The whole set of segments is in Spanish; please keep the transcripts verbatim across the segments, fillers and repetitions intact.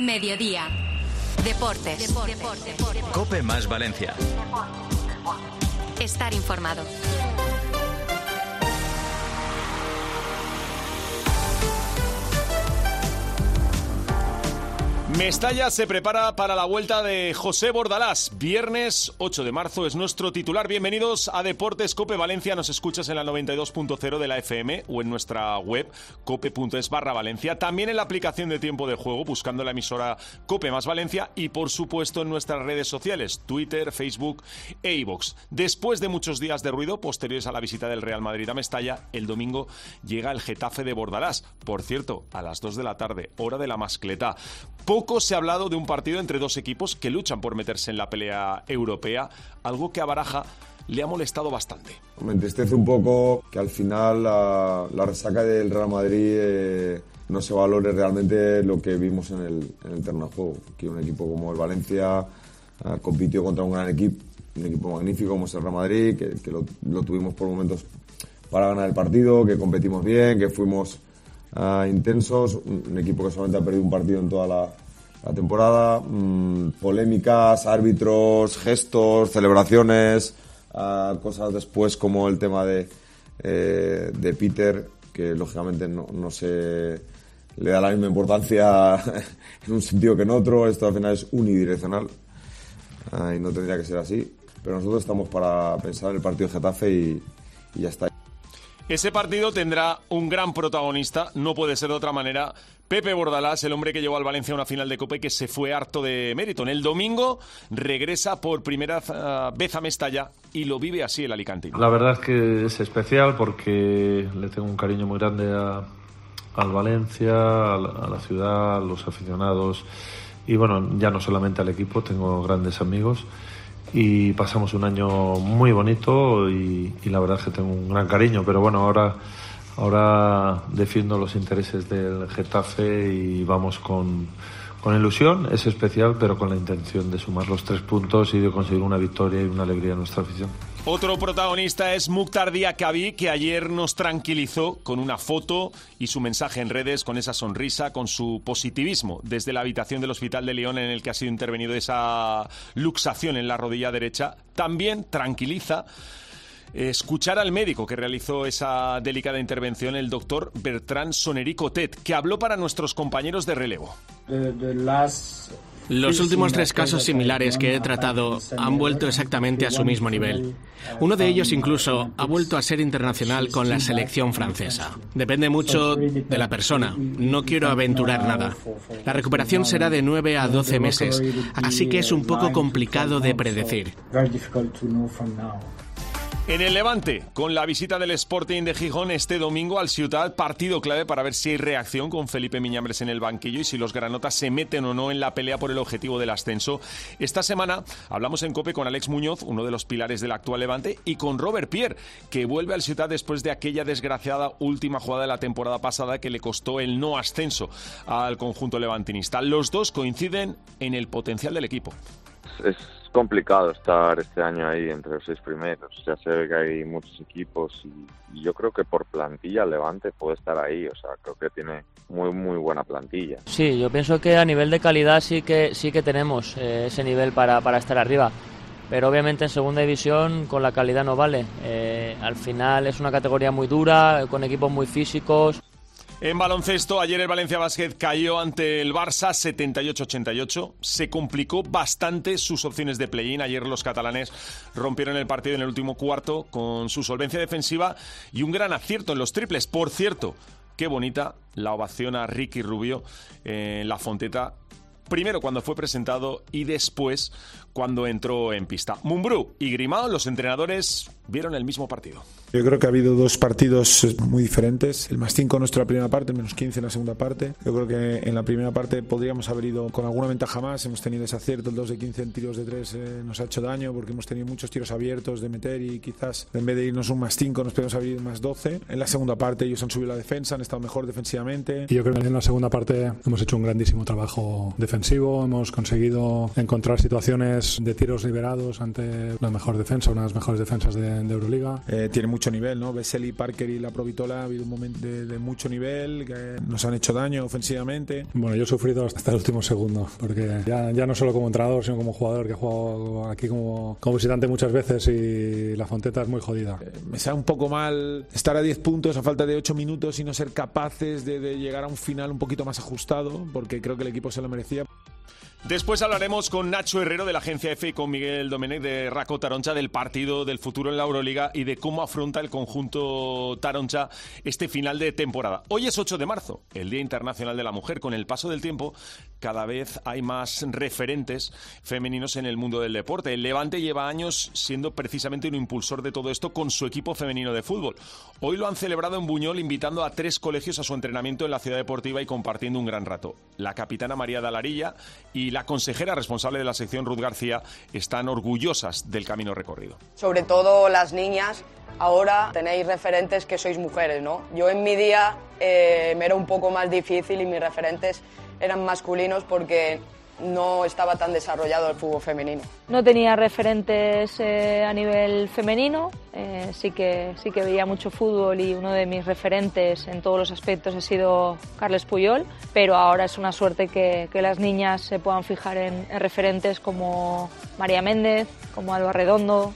Mediodía. Deportes. Deportes. Deportes. COPE más Valencia. Estar informado. Mestalla se prepara para la vuelta de José Bordalás. Viernes ocho de marzo es nuestro titular. Bienvenidos a Deportes COPE Valencia. Nos escuchas en la noventa y dos punto cero de la F M o en nuestra web cope punto es barra Valencia. También en la aplicación de Tiempo de Juego buscando la emisora COPE más Valencia y por supuesto en nuestras redes sociales Twitter, Facebook e iVoox. Después de muchos días de ruido posteriores a la visita del Real Madrid a Mestalla, el domingo llega el Getafe de Bordalás. Por cierto, a las dos de la tarde, hora de la mascleta. Poco se ha hablado de un partido entre dos equipos que luchan por meterse en la pelea europea, algo que a Baraja le ha molestado bastante. Me entristece un poco que al final la, la resaca del Real Madrid eh, no se valore realmente lo que vimos en el, en el terreno de juego. Que un equipo como el Valencia eh, compitió contra un gran equipo, un equipo magnífico como es el Real Madrid, que, que lo, lo tuvimos por momentos para ganar el partido, que competimos bien, que fuimos Uh, intensos, un, un equipo que solamente ha perdido un partido en toda la, la temporada, mmm, polémicas, árbitros, gestos, celebraciones, uh, cosas después como el tema de, eh, de Peter, que lógicamente no, no se le da la misma importancia en un sentido que en otro. Esto al final es unidireccional uh, y no tendría que ser así, pero nosotros estamos para pensar en el partido de Getafe y, y ya está. Ese partido tendrá un gran protagonista, no puede ser de otra manera. Pepe Bordalás, el hombre que llevó al Valencia a una final de Copa y que se fue harto de mérito. En el domingo regresa por primera vez a Mestalla y lo vive así el alicantino. La verdad es que es especial porque le tengo un cariño muy grande a, al Valencia, a la, a la ciudad, a los aficionados y bueno, ya no solamente al equipo, tengo grandes amigos. Y pasamos un año muy bonito y, y la verdad es que tengo un gran cariño, pero bueno, ahora, ahora defiendo los intereses del Getafe y vamos con, con ilusión, es especial, pero con la intención de sumar los tres puntos y de conseguir una victoria y una alegría a nuestra afición. Otro protagonista es Mukhtar Diakabi, que ayer nos tranquilizó con una foto y su mensaje en redes, con esa sonrisa, con su positivismo desde la habitación del Hospital de León en el que ha sido intervenido esa luxación en la rodilla derecha. También tranquiliza escuchar al médico que realizó esa delicada intervención, el doctor Bertrand Sonericotet, que habló para nuestros compañeros de relevo. The, the last... Los últimos tres casos similares que he tratado han vuelto exactamente a su mismo nivel. Uno de ellos incluso ha vuelto a ser internacional con la selección francesa. Depende mucho de la persona. No quiero aventurar nada. La recuperación será de nueve a doce meses, así que es un poco complicado de predecir. En el Levante, con la visita del Sporting de Gijón este domingo al Ciutat, partido clave para ver si hay reacción con Felipe Miñambres en el banquillo y si los granotas se meten o no en la pelea por el objetivo del ascenso. Esta semana hablamos en COPE con Alex Muñoz, uno de los pilares del actual Levante, y con Robert Pierre, que vuelve al Ciutat después de aquella desgraciada última jugada de la temporada pasada que le costó el no ascenso al conjunto levantinista. Los dos coinciden en el potencial del equipo. Es complicado estar este año ahí entre los seis primeros. Ya se ve que hay muchos equipos y, y yo creo que por plantilla Levante puede estar ahí. O sea, creo que tiene muy muy buena plantilla. Sí, yo pienso que a nivel de calidad sí que sí que tenemos eh, ese nivel para, para estar arriba. Pero obviamente en segunda división con la calidad no vale. Eh, al final es una categoría muy dura, con equipos muy físicos. En baloncesto, ayer el Valencia Basket cayó ante el Barça setenta y ocho a ochenta y ocho. Se complicó bastante sus opciones de play-in. Ayer los catalanes rompieron el partido en el último cuarto con su solvencia defensiva y un gran acierto en los triples. Por cierto, qué bonita la ovación a Ricky Rubio en la Fonteta. Primero cuando fue presentado y después cuando entró en pista. Mumbrú y Grimao, los entrenadores, vieron el mismo partido. Yo creo que ha habido dos partidos muy diferentes. El más cinco nuestro en la primera parte, el menos quince en la segunda parte. Yo creo que en la primera parte podríamos haber ido con alguna ventaja más. Hemos tenido ese acierto, el dos de quince en tiros de tres eh, nos ha hecho daño porque hemos tenido muchos tiros abiertos de meter y quizás en vez de irnos un más cinco nos podemos haber ido más doce. En la segunda parte ellos han subido la defensa, han estado mejor defensivamente. Y yo creo que en la segunda parte hemos hecho un grandísimo trabajo defensivo. Hemos conseguido encontrar situaciones porcentajes de tiros liberados ante la mejor defensa, una de las mejores defensas de, de Euroliga. Eh, tiene mucho nivel, ¿no? Vesely, Parker y la Provitola ha habido un momento de, de mucho nivel, que nos han hecho daño ofensivamente. Bueno, yo he sufrido hasta el último segundo, porque ya, ya no solo como entrenador, sino como jugador, que he jugado aquí como, como visitante muchas veces y la Fonteta es muy jodida. Eh, me sabe un poco mal estar a diez puntos a falta de ocho minutos y no ser capaces de, de llegar a un final un poquito más ajustado, porque creo que el equipo se lo merecía. Después hablaremos con Nacho Herrero de la agencia F y con Miguel Domenech de Raco Taroncha del partido del futuro en la Euroliga y de cómo afronta el conjunto Taroncha este final de temporada. Hoy es ocho de marzo, el Día Internacional de la Mujer. Con el paso del tiempo, cada vez hay más referentes femeninos en el mundo del deporte. El Levante lleva años siendo precisamente un impulsor de todo esto con su equipo femenino de fútbol. Hoy lo han celebrado en Buñol, invitando a tres colegios a su entrenamiento en la ciudad deportiva y compartiendo un gran rato. La capitana María Dalarilla y la consejera responsable de la sección, Ruth García, están orgullosas del camino recorrido. Sobre todo las niñas, ahora tenéis referentes que sois mujeres, ¿no? Yo en mi día eh, me era un poco más difícil y mis referentes eran masculinos porque no estaba tan desarrollado el fútbol femenino. No tenía referentes eh, a nivel femenino, eh, sí que, sí que veía mucho fútbol y uno de mis referentes en todos los aspectos ha sido Carles Puyol, pero ahora es una suerte que, que las niñas se puedan fijar en, en referentes como María Méndez, como Alba Redondo,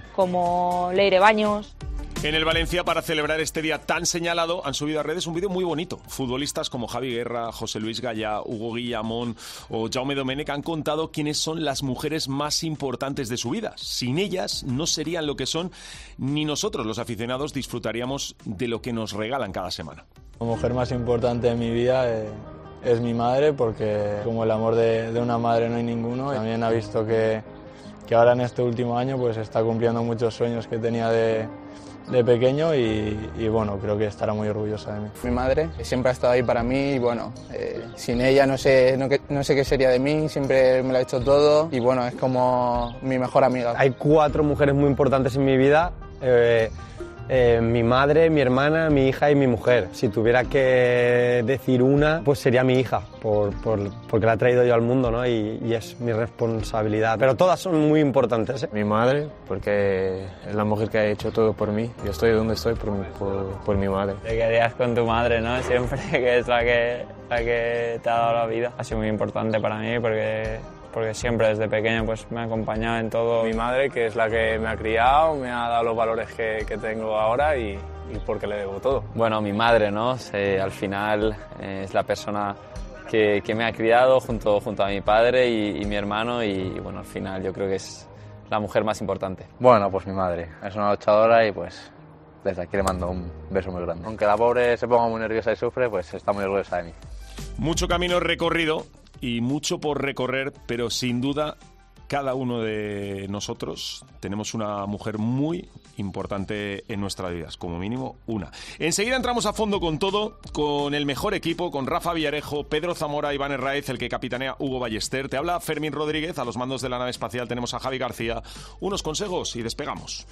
como Leire Baños. En el Valencia, para celebrar este día tan señalado, han subido a redes un vídeo muy bonito. Futbolistas como Javi Guerra, José Luis Gallá, Hugo Guillamón o Jaume Domenech han contado quiénes son las mujeres más importantes de su vida. Sin ellas no serían lo que son, ni nosotros los aficionados disfrutaríamos de lo que nos regalan cada semana. La mujer más importante de mi vida eh, es mi madre, porque como el amor de, de una madre no hay ninguno. También ha visto que, que ahora en este último año pues está cumpliendo muchos sueños que tenía de... de pequeño y, y bueno, creo que estará muy orgullosa de mí. Mi madre siempre ha estado ahí para mí y bueno, eh, sin ella no sé, no, no sé qué sería de mí, siempre me lo ha hecho todo y bueno, es como mi mejor amiga. Hay cuatro mujeres muy importantes en mi vida, eh, eh, mi madre, mi hermana, mi hija y mi mujer. Si tuviera que decir una, pues sería mi hija, por, por, porque la he traído yo al mundo, ¿no? Y, y es mi responsabilidad. Pero todas son muy importantes, ¿eh? Mi madre, porque es la mujer que ha hecho todo por mí. Yo estoy donde estoy por, por, por mi madre. Te quedarías con tu madre, ¿no? Siempre, que es la que, la que te ha dado la vida. Ha sido muy importante para mí porque... porque siempre desde pequeño pues, me ha acompañado en todo. Mi madre, que es la que me ha criado, me ha dado los valores que, que tengo ahora y, y porque le debo todo. Bueno, mi madre, ¿no? Se, al final eh, es la persona que, que me ha criado junto, junto a mi padre y, y mi hermano y, bueno, al final yo creo que es la mujer más importante. Bueno, pues mi madre. Es una luchadora y pues desde aquí le mando un beso muy grande. Aunque la pobre se ponga muy nerviosa y sufre, pues está muy orgullosa de mí. Mucho camino recorrido y mucho por recorrer, pero sin duda cada uno de nosotros tenemos una mujer muy importante en nuestras vidas, como mínimo una. Enseguida entramos a fondo con todo, con el mejor equipo, con Rafa Villarejo, Pedro Zamora, Iván Herráez, el que capitanea Hugo Ballester. Te habla Fermín Rodríguez, a los mandos de la nave espacial tenemos a Javi García. Unos consejos y despegamos.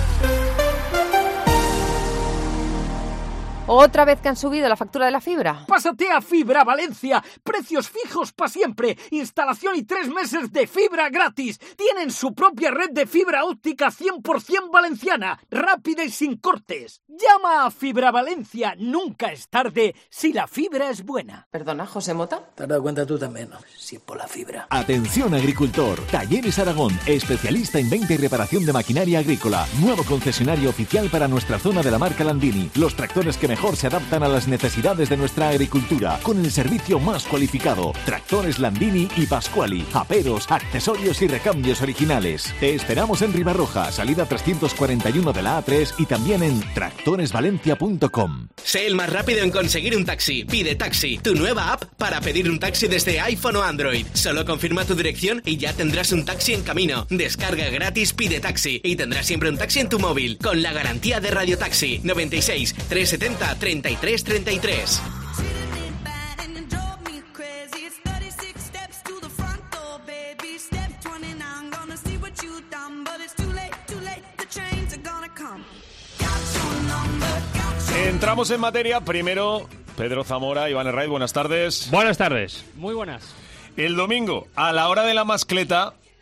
¿Otra vez que han subido la factura de la fibra? Pásate a Fibra Valencia. Precios fijos para siempre. Instalación y tres meses de fibra gratis. Tienen su propia red de fibra óptica cien por ciento valenciana. Rápida y sin cortes. Llama a Fibra Valencia. Nunca es tarde si la fibra es buena. Perdona, José Mota. Te has dado cuenta tú también, ¿no? Si por la fibra. Atención agricultor. Talleres Aragón. Especialista en venta y reparación de maquinaria agrícola. Nuevo concesionario oficial para nuestra zona de la marca Landini. Los tractores que mejor se adaptan a las necesidades de nuestra agricultura, con el servicio más cualificado. Tractores Landini y Pascuali, aperos, accesorios y recambios originales. Te esperamos en Ribarroja, salida trescientos cuarenta y uno de la A tres y también en tractores valencia punto com. Sé el más rápido en conseguir un taxi. Pide Taxi, tu nueva app para pedir un taxi desde iPhone o Android. Solo confirma tu dirección y ya tendrás un taxi en camino. Descarga gratis Pide Taxi y tendrás siempre un taxi en tu móvil, con la garantía de Radio Taxi. noventa y seis, trescientos setenta, treinta y tres treinta y tres. Entramos en materia. Primero, Pedro Zamora, Iván Herráez, buenas tardes. Buenas tardes. Muy buenas. El domingo, a la hora de la mascleta,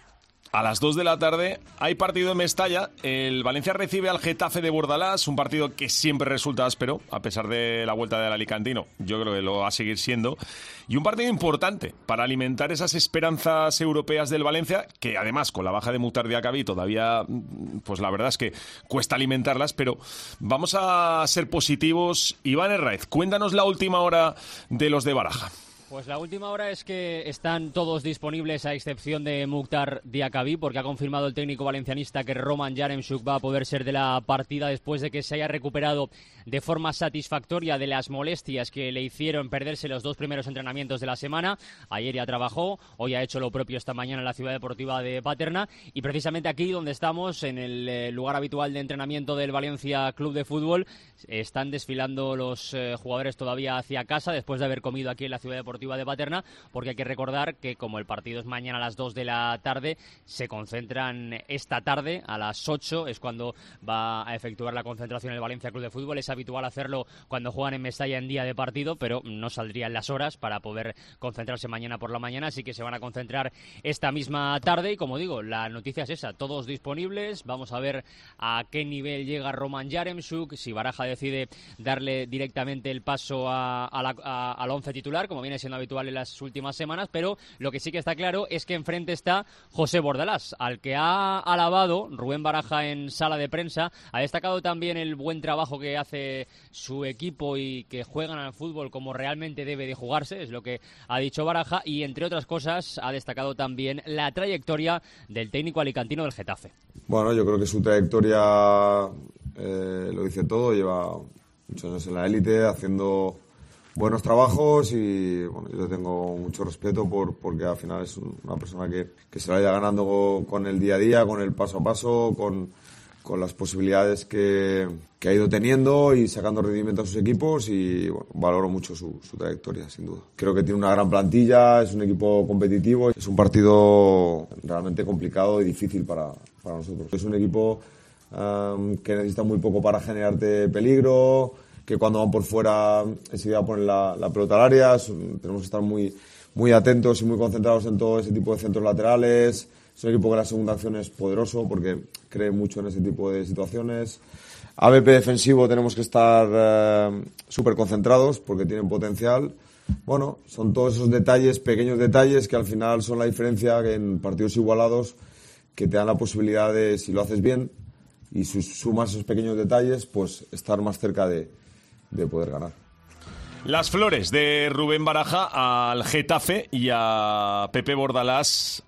A las dos de la tarde hay partido en Mestalla. El Valencia recibe al Getafe de Bordalás, un partido que siempre resulta áspero, a pesar de la vuelta del alicantino. Yo creo que lo va a seguir siendo. Y un partido importante para alimentar esas esperanzas europeas del Valencia, que además con la baja de Mukhtar Diakhaby todavía, pues la verdad es que cuesta alimentarlas, pero vamos a ser positivos. Iván Herráez, cuéntanos la última hora de los de Baraja. Pues la última hora es que están todos disponibles a excepción de Mukhtar Diakhaby, porque ha confirmado el técnico valencianista que Roman Yaremchuk va a poder ser de la partida después de que se haya recuperado de forma satisfactoria de las molestias que le hicieron perderse los dos primeros entrenamientos de la semana. Ayer ya trabajó, hoy ha hecho lo propio esta mañana en la Ciudad Deportiva de Paterna, y precisamente aquí donde estamos, en el lugar habitual de entrenamiento del Valencia Club de Fútbol, están desfilando los eh, jugadores todavía hacia casa después de haber comido aquí en la Ciudad Deportiva de Paterna, porque hay que recordar que como el partido es mañana a las dos de la tarde, se concentran esta tarde a las ocho, es cuando va a efectuar la concentración el Valencia Club de Fútbol. Es habitual hacerlo cuando juegan en Mestalla en día de partido, pero no saldrían las horas para poder concentrarse mañana por la mañana, así que se van a concentrar esta misma tarde. Y como digo, la noticia es esa, todos disponibles. Vamos a ver a qué nivel llega Roman Yaremchuk, si Baraja decide darle directamente el paso a, a la, a, al once titular, como viene siendo habitual en las últimas semanas, pero lo que sí que está claro es que enfrente está José Bordalás, al que ha alabado Rubén Baraja en sala de prensa. Ha destacado también el buen trabajo que hace su equipo y que juegan al fútbol como realmente debe de jugarse, es lo que ha dicho Baraja, y entre otras cosas ha destacado también la trayectoria del técnico alicantino del Getafe. Bueno, yo creo que su trayectoria eh, lo dice todo, lleva muchos años en la élite haciendo buenos trabajos y bueno, yo le tengo mucho respeto por, porque al final es una persona que, que se la vaya ganando con el día a día, con el paso a paso, con, con las posibilidades que, que ha ido teniendo y sacando rendimiento a sus equipos, y bueno, valoro mucho su, su trayectoria, sin duda. Creo que tiene una gran plantilla, es un equipo competitivo, es un partido realmente complicado y difícil para, para nosotros. Es un equipo um, que necesita muy poco para generarte peligro, que cuando van por fuera enseguida ponen la, la pelota al área. Tenemos que estar muy, muy atentos y muy concentrados en todo ese tipo de centros laterales. Es un equipo que la segunda acción es poderoso porque cree mucho en ese tipo de situaciones. A B P defensivo tenemos que estar eh, súper concentrados porque tienen potencial. Bueno, son todos esos detalles, pequeños detalles, que al final son la diferencia que en partidos igualados, que te dan la posibilidad de, si lo haces bien y sumas esos pequeños detalles, pues estar más cerca de de poder ganar. Las flores de Rubén Baraja al Getafe y a Pepe Bordalás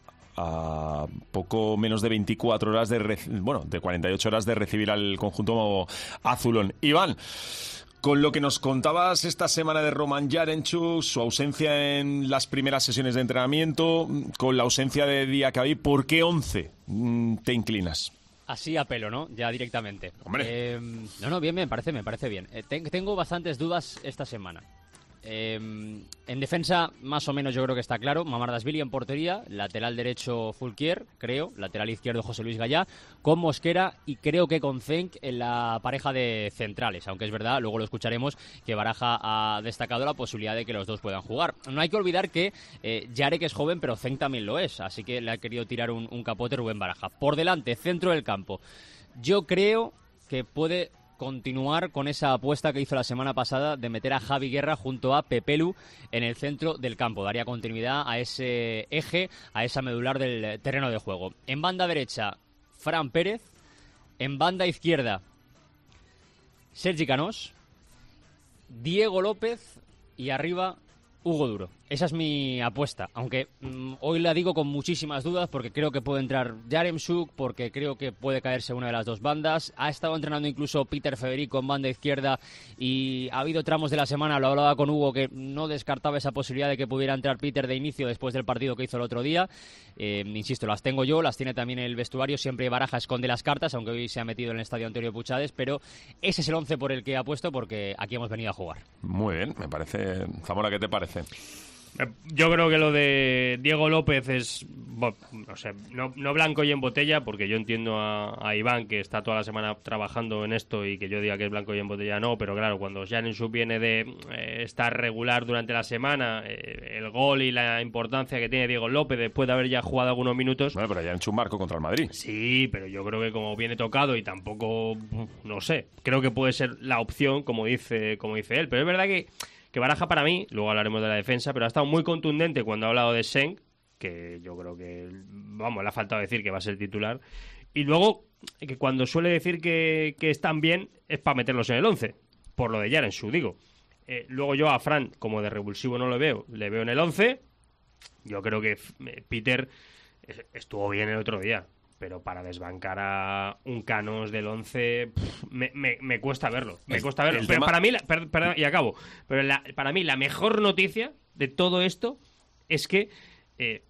a poco menos de veinticuatro horas de rec- bueno, de cuarenta y ocho horas de recibir al conjunto azulón. Iván, con lo que nos contabas esta semana de Roman Yaremchuk, su ausencia en las primeras sesiones de entrenamiento, con la ausencia de Diakhaby, ¿por qué once te inclinas? Así a pelo, ¿no? Ya directamente. Hombre. Eh, no, no, bien, me parece, me parece bien. Eh, te- tengo bastantes dudas esta semana. Eh, en defensa, más o menos yo creo que está claro. Mamardashvili en portería, lateral derecho Fulquier, creo, lateral izquierdo José Luis Gallá, con Mosquera y creo que con Cenk en la pareja de centrales, aunque es verdad, luego lo escucharemos, que Baraja ha destacado la posibilidad de que los dos puedan jugar. No hay que olvidar que eh, Yarek es joven, pero Cenk también lo es, así que le ha querido tirar un, un capote Rubén Baraja. Por delante, centro del campo. Yo creo que puede continuar con esa apuesta que hizo la semana pasada de meter a Javi Guerra junto a Pepelu en el centro del campo. Daría continuidad a ese eje, a esa medular del terreno de juego. En banda derecha, Fran Pérez. En banda izquierda, Sergi Canós, Diego López y arriba, Hugo Duro. Esa es mi apuesta, aunque mmm, hoy la digo con muchísimas dudas porque creo que puede entrar Yaremchuk, porque creo que puede caerse una de las dos bandas. Ha estado entrenando incluso Peter Federico en banda izquierda y ha habido tramos de la semana, lo hablaba con Hugo, que no descartaba esa posibilidad de que pudiera entrar Peter de inicio después del partido que hizo el otro día. Eh, insisto, las tengo yo, las tiene también el vestuario, siempre Baraja esconde las cartas, aunque hoy se ha metido en el estadio Antonio Puchades, pero ese es el once por el que he apuesto porque aquí hemos venido a jugar. Muy bien, me parece. Zamora, ¿qué te parece? Yo creo que lo de Diego López es, bueno, no sé, no, no blanco y en botella, porque yo entiendo a, a Iván, que está toda la semana trabajando en esto, y que yo diga que es blanco y en botella no, pero claro, cuando Yaremchuk viene de eh, estar regular durante la semana, eh, el gol y la importancia que tiene Diego López después de haber ya jugado algunos minutos... Bueno, pero Yaremchuk marcó contra el Madrid. Sí, pero yo creo que como viene tocado y tampoco, no sé, creo que puede ser la opción, como dice, como dice él, pero es verdad que que Baraja para mí, luego hablaremos de la defensa, pero ha estado muy contundente cuando ha hablado de Senk, que yo creo que, vamos, le ha faltado decir que va a ser titular, y luego que cuando suele decir que, que están bien es para meterlos en el once, por lo de Yaremchuk, digo. Eh, luego yo a Fran, como de revulsivo no lo veo, le veo en el once. Yo creo que eh, Peter estuvo bien el otro día, pero para desbancar a un Canos del once pff, me, me, me cuesta verlo, me cuesta verlo. Pero tema... para mí, la, per, perdón, y acabo, pero la, para mí la mejor noticia de todo esto es que eh,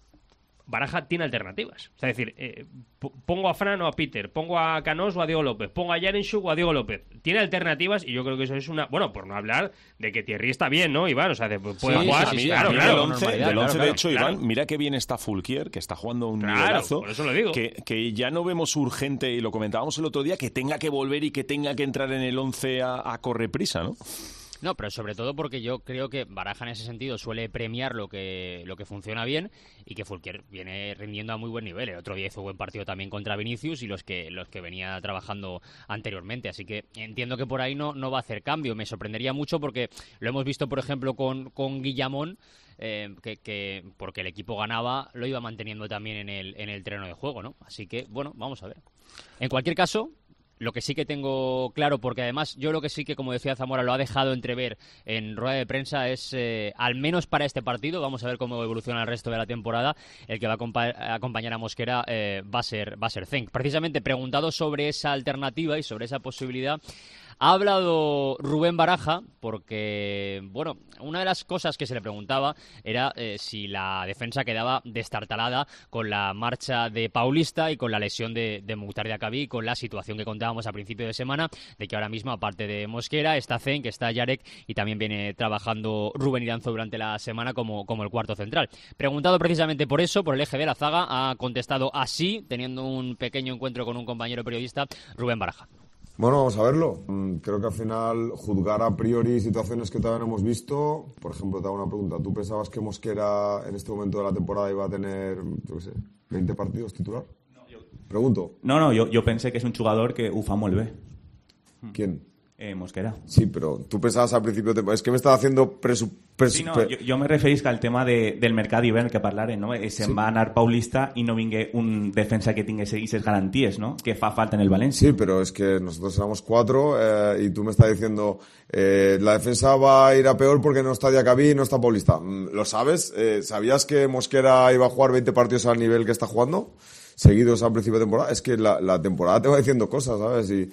Baraja tiene alternativas. O sea, es decir, eh, pongo a Fran o a Peter, pongo a Canos o a Diego López, pongo a Yaremchuk o a Diego López. Tiene alternativas y yo creo que eso es una... Bueno, por no hablar de que Thierry está bien, ¿no, Iván? O sea, de, puede sí, jugar... Sí, sí, claro, sí, claro, del once, del once claro, de hecho, claro. Iván, mira qué bien está Fulquier, que está jugando un claro, nivelazo. Por eso lo digo. Que, que ya no vemos urgente, y lo comentábamos el otro día, que tenga que volver y que tenga que entrar en el once a, a correprisa, ¿no? No, pero sobre todo porque yo creo que Baraja en ese sentido suele premiar lo que lo que funciona bien y que Fulquier viene rindiendo a muy buen nivel. El otro día hizo buen partido también contra Vinicius y los que los que venía trabajando anteriormente. Así que entiendo que por ahí no, no va a hacer cambio. Me sorprendería mucho porque lo hemos visto, por ejemplo, con, con Guillamón, eh, que, que porque el equipo ganaba, lo iba manteniendo también en el, en el terreno de juego, ¿no? Así que, bueno, vamos a ver. En cualquier caso... Lo que sí que tengo claro, porque además yo lo que sí que, como decía Zamora, lo ha dejado entrever en rueda de prensa es, eh, al menos para este partido, vamos a ver cómo evoluciona el resto de la temporada, el que va a acompa- a acompañar a Mosquera eh, va a ser va a ser Cenk. Precisamente preguntado sobre esa alternativa y sobre esa posibilidad, ha hablado Rubén Baraja porque, bueno, una de las cosas que se le preguntaba era eh, si la defensa quedaba destartalada con la marcha de Paulista y con la lesión de, de Mukhtar Diakhaby y con la situación que contábamos a principio de semana, de que ahora mismo, aparte de Mosquera, está Cenk, está Yarek y también viene trabajando Rubén Iranzo durante la semana como, como el cuarto central. Preguntado precisamente por eso, por el eje de la zaga, ha contestado así, teniendo un pequeño encuentro con un compañero periodista, Rubén Baraja. Bueno, vamos a verlo. Creo que al final juzgar a priori situaciones que todavía no hemos visto. Por ejemplo, te hago una pregunta. ¿Tú pensabas que Mosquera en este momento de la temporada iba a tener, yo qué sé, veinte partidos titular? No, yo... Pregunto. No, no, yo, yo pensé que es un jugador que ufa molt bé. ¿Quién? Eh, Mosquera. Sí, pero tú pensabas al principio de temporada. Es que me estaba haciendo presu... presu sí, no, jo, jo me referisc al tema de, del mercat d'hivern que parlarem, no? Se'n sí. va anar Paulista i no vingué un defensa que tingués aquestes garanties, ¿no? Que fa falta en el Valencia. Sí, pero es que nosotros éramos cuatro eh, y tú me estás diciendo eh, la defensa va a ir a peor porque no está Diakhaby y no está Paulista. ¿Lo sabes? Eh, ¿Sabías que Mosquera iba a jugar veinte partidos al nivel que está jugando? Seguidos al principio de temporada, es que la, la temporada te va diciendo cosas, ¿sabes? Y,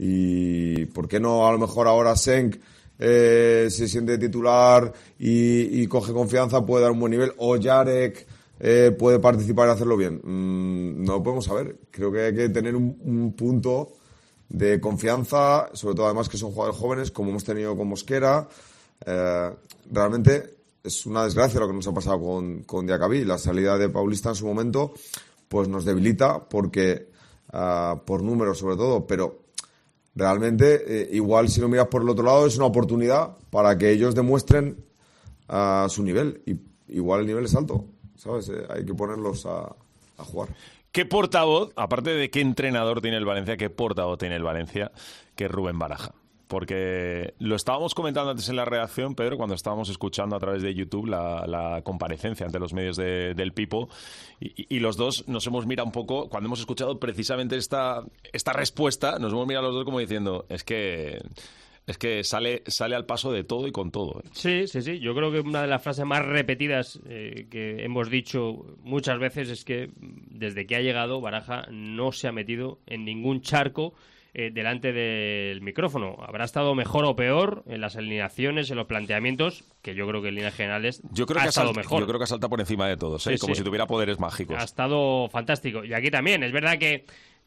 y ¿por qué no a lo mejor ahora Senk eh, se siente titular y, y coge confianza, puede dar un buen nivel, o Yarek eh, puede participar y hacerlo bien? Mm, no lo podemos saber. Creo que hay que tener un, un punto de confianza, sobre todo además que son jugadores jóvenes, como hemos tenido con Mosquera. Eh, realmente es una desgracia lo que nos ha pasado con, con Diakhaby. La salida de Paulista en su momento pues nos debilita porque uh, por números sobre todo, pero realmente eh, igual si lo miras por el otro lado es una oportunidad para que ellos demuestren uh, su nivel, y igual el nivel es alto, ¿sabes? Eh, hay que ponerlos a, a jugar. ¿Qué portavoz, aparte de qué entrenador tiene el Valencia, qué portavoz tiene el Valencia, que es Rubén Baraja? Porque lo estábamos comentando antes en la redacción, Pedro, cuando estábamos escuchando a través de YouTube la, la comparecencia ante los medios de, del Pipo, y, y los dos nos hemos mirado un poco, cuando hemos escuchado precisamente esta, esta respuesta, nos hemos mirado los dos como diciendo, es que... Es que sale sale al paso de todo y con todo. ¿eh? Sí, sí, sí. Yo creo que una de las frases más repetidas eh, que hemos dicho muchas veces es que desde que ha llegado Baraja no se ha metido en ningún charco eh, delante del micrófono. Habrá estado mejor o peor en las alineaciones, en los planteamientos, que yo creo que en líneas generales yo creo ha que estado salta, mejor. Yo creo que salta por encima de todos, ¿eh? Sí, como sí. si tuviera poderes mágicos. Ha estado fantástico. Y aquí también, es verdad que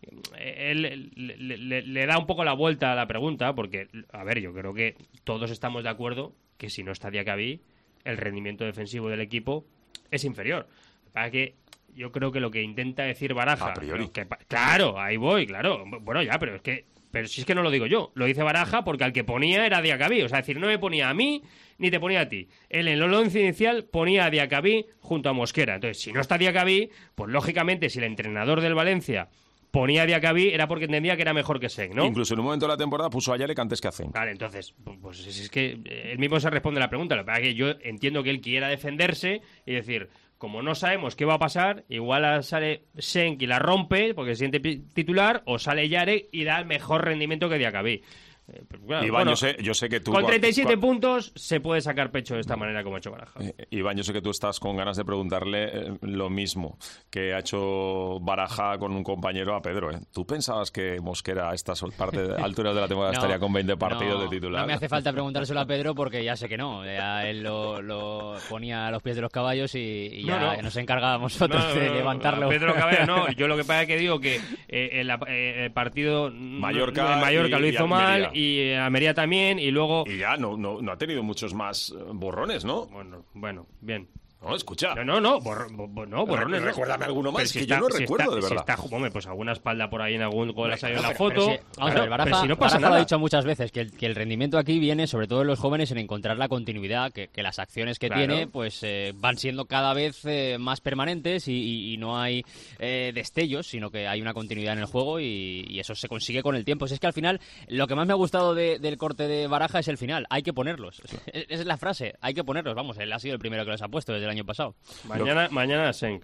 él le, le, le da un poco la vuelta a la pregunta, porque, a ver, yo creo que todos estamos de acuerdo que si no está Diakhaby, el rendimiento defensivo del equipo es inferior. Para que yo creo que lo que intenta decir Baraja... A priori. Que, claro, ahí voy, claro. Bueno, ya, pero es que... Pero si es que no lo digo yo, lo dice Baraja porque al que ponía era Diacabí. O sea, es decir, no me ponía a mí ni te ponía a ti. Él en el once inicial ponía a Diacabí junto a Mosquera. Entonces, si no está Diacabí, pues lógicamente si el entrenador del Valencia ponía a Diacabí era porque entendía que era mejor que Senc, ¿no? Incluso en un momento de la temporada puso a Yarek antes que a Senc. Vale, entonces, pues es que él mismo se responde a la pregunta. Lo que pasa es que yo entiendo que él quiera defenderse y decir... Como no sabemos qué va a pasar, igual sale Senc y la rompe porque se siente titular, o sale Yarek y da el mejor rendimiento que Diacabí. Eh, pues, claro, Iván, bueno, yo, sé, yo sé que tú... Con treinta y siete puntos se puede sacar pecho de esta manera como ha hecho Baraja. Eh, Iván, yo sé que tú estás con ganas de preguntarle eh, lo mismo que ha hecho Baraja con un compañero a Pedro. ¿eh? ¿Tú pensabas que Mosquera a estas parte, alturas de la temporada No, estaría con veinte partidos no, de titular? No me hace falta preguntárselo a Pedro porque ya sé que no. Ya él lo, lo ponía a los pies de los caballos y, y ya No, no. nos encargábamos nosotros No, no, de no, levantarlo. Pedro Cabello, no. Yo lo que pasa es que digo que eh, el, eh, el partido Mallorca, el Mallorca y, lo hizo y mal y eh, Almería también, y luego... Y ya no, no, no ha tenido muchos más eh, borrones, ¿no? Bueno, bueno, bien. No, escucha. No, no, no, borro, bo, no borrones. Re- recuérdame alguno más, Pero que si yo está- no si recuerdo, está- de si verdad. está, hombre, pues alguna espalda por ahí en algún gol ha salido en la Pero- foto. pero si- vamos a ver, Claro, Baraja, pero si no pasa Baraja lo nada. ha dicho muchas veces, que el, que el rendimiento aquí viene, sobre todo en los jóvenes, en encontrar la continuidad, que, que las acciones que Claro. tiene pues eh, van siendo cada vez eh, más permanentes y, y- y no hay eh, destellos, sino que hay una continuidad en el juego y, y eso se consigue con el tiempo. Si es que al final, lo que más me ha gustado de- del corte de Baraja es el final, hay que ponerlos. Es- Esa es la frase, hay que ponerlos. Vamos, él ha sido el primero que los ha puesto desde el año pasado. Mañana, mañana Senc.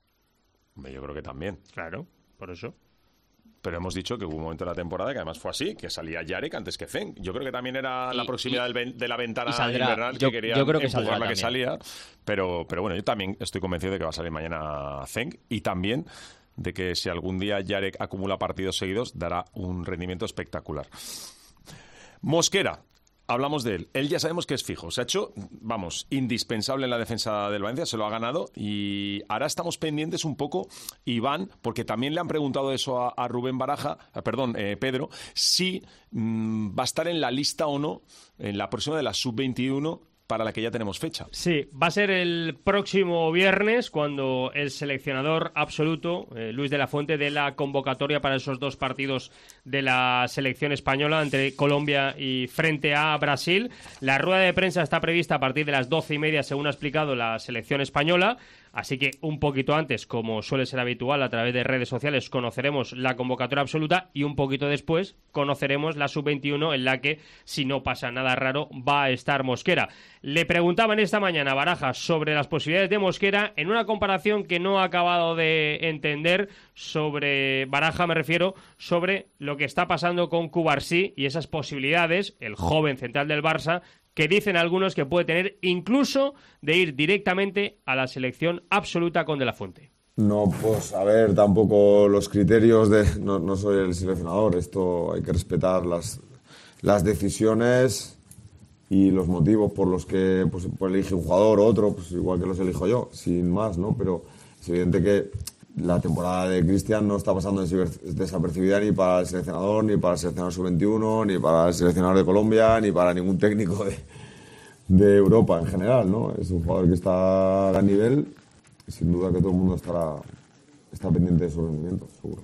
Hombre, yo creo que también. Claro, por eso. Pero hemos dicho que hubo un momento de la temporada que además fue así, que salía Yarek antes que Zenk. Yo creo que también era la Y- proximidad y- del ven- de la ventana y saldrá. invernal Yo- que quería yo creo que empujar saldrá la que también. salía. Pero, pero bueno, yo también estoy convencido de que va a salir mañana Zenk y también de que si algún día Yarek acumula partidos seguidos, dará un rendimiento espectacular. Mosquera. Hablamos de él. Él ya sabemos que es fijo. Se ha hecho, vamos, indispensable en la defensa del Valencia, se lo ha ganado y ahora estamos pendientes un poco, Iván, porque también le han preguntado eso a, a Rubén Baraja, eh, perdón, eh, Pedro, si mm, va a estar en la lista o no en la próxima de la sub veintiuno para la que ya tenemos fecha. Sí, va a ser el próximo viernes cuando el seleccionador absoluto, eh, Luis de la Fuente, dé la convocatoria para esos dos partidos de la selección española entre Colombia y frente a Brasil. La rueda de prensa está prevista a partir de las doce y media, según ha explicado la selección española. Así que un poquito antes, como suele ser habitual, a través de redes sociales conoceremos la convocatoria absoluta y un poquito después conoceremos la sub veintiuno en la que, si no pasa nada raro, va a estar Mosquera. Le preguntaban esta mañana a Baraja sobre las posibilidades de Mosquera en una comparación que no ha acabado de entender sobre, Baraja me refiero, sobre lo que está pasando con Cubarsí y esas posibilidades, el joven central del Barça, que dicen algunos que puede tener incluso de ir directamente a la selección absoluta con De la Fuente. No, pues a ver, tampoco los criterios de... No, no soy el seleccionador, esto hay que respetar las, las decisiones y los motivos por los que pues, pues elige un jugador o otro, pues igual que los elijo yo, sin más, ¿no? Pero es evidente que la temporada de Cristian no está pasando desapercibida ni para el seleccionador, ni para el seleccionador sub veintiuno, ni para el seleccionador de Colombia, ni para ningún técnico de, de Europa en general, ¿no? Es un jugador que está a gran nivel y sin duda que todo el mundo estará está pendiente de su rendimiento, seguro.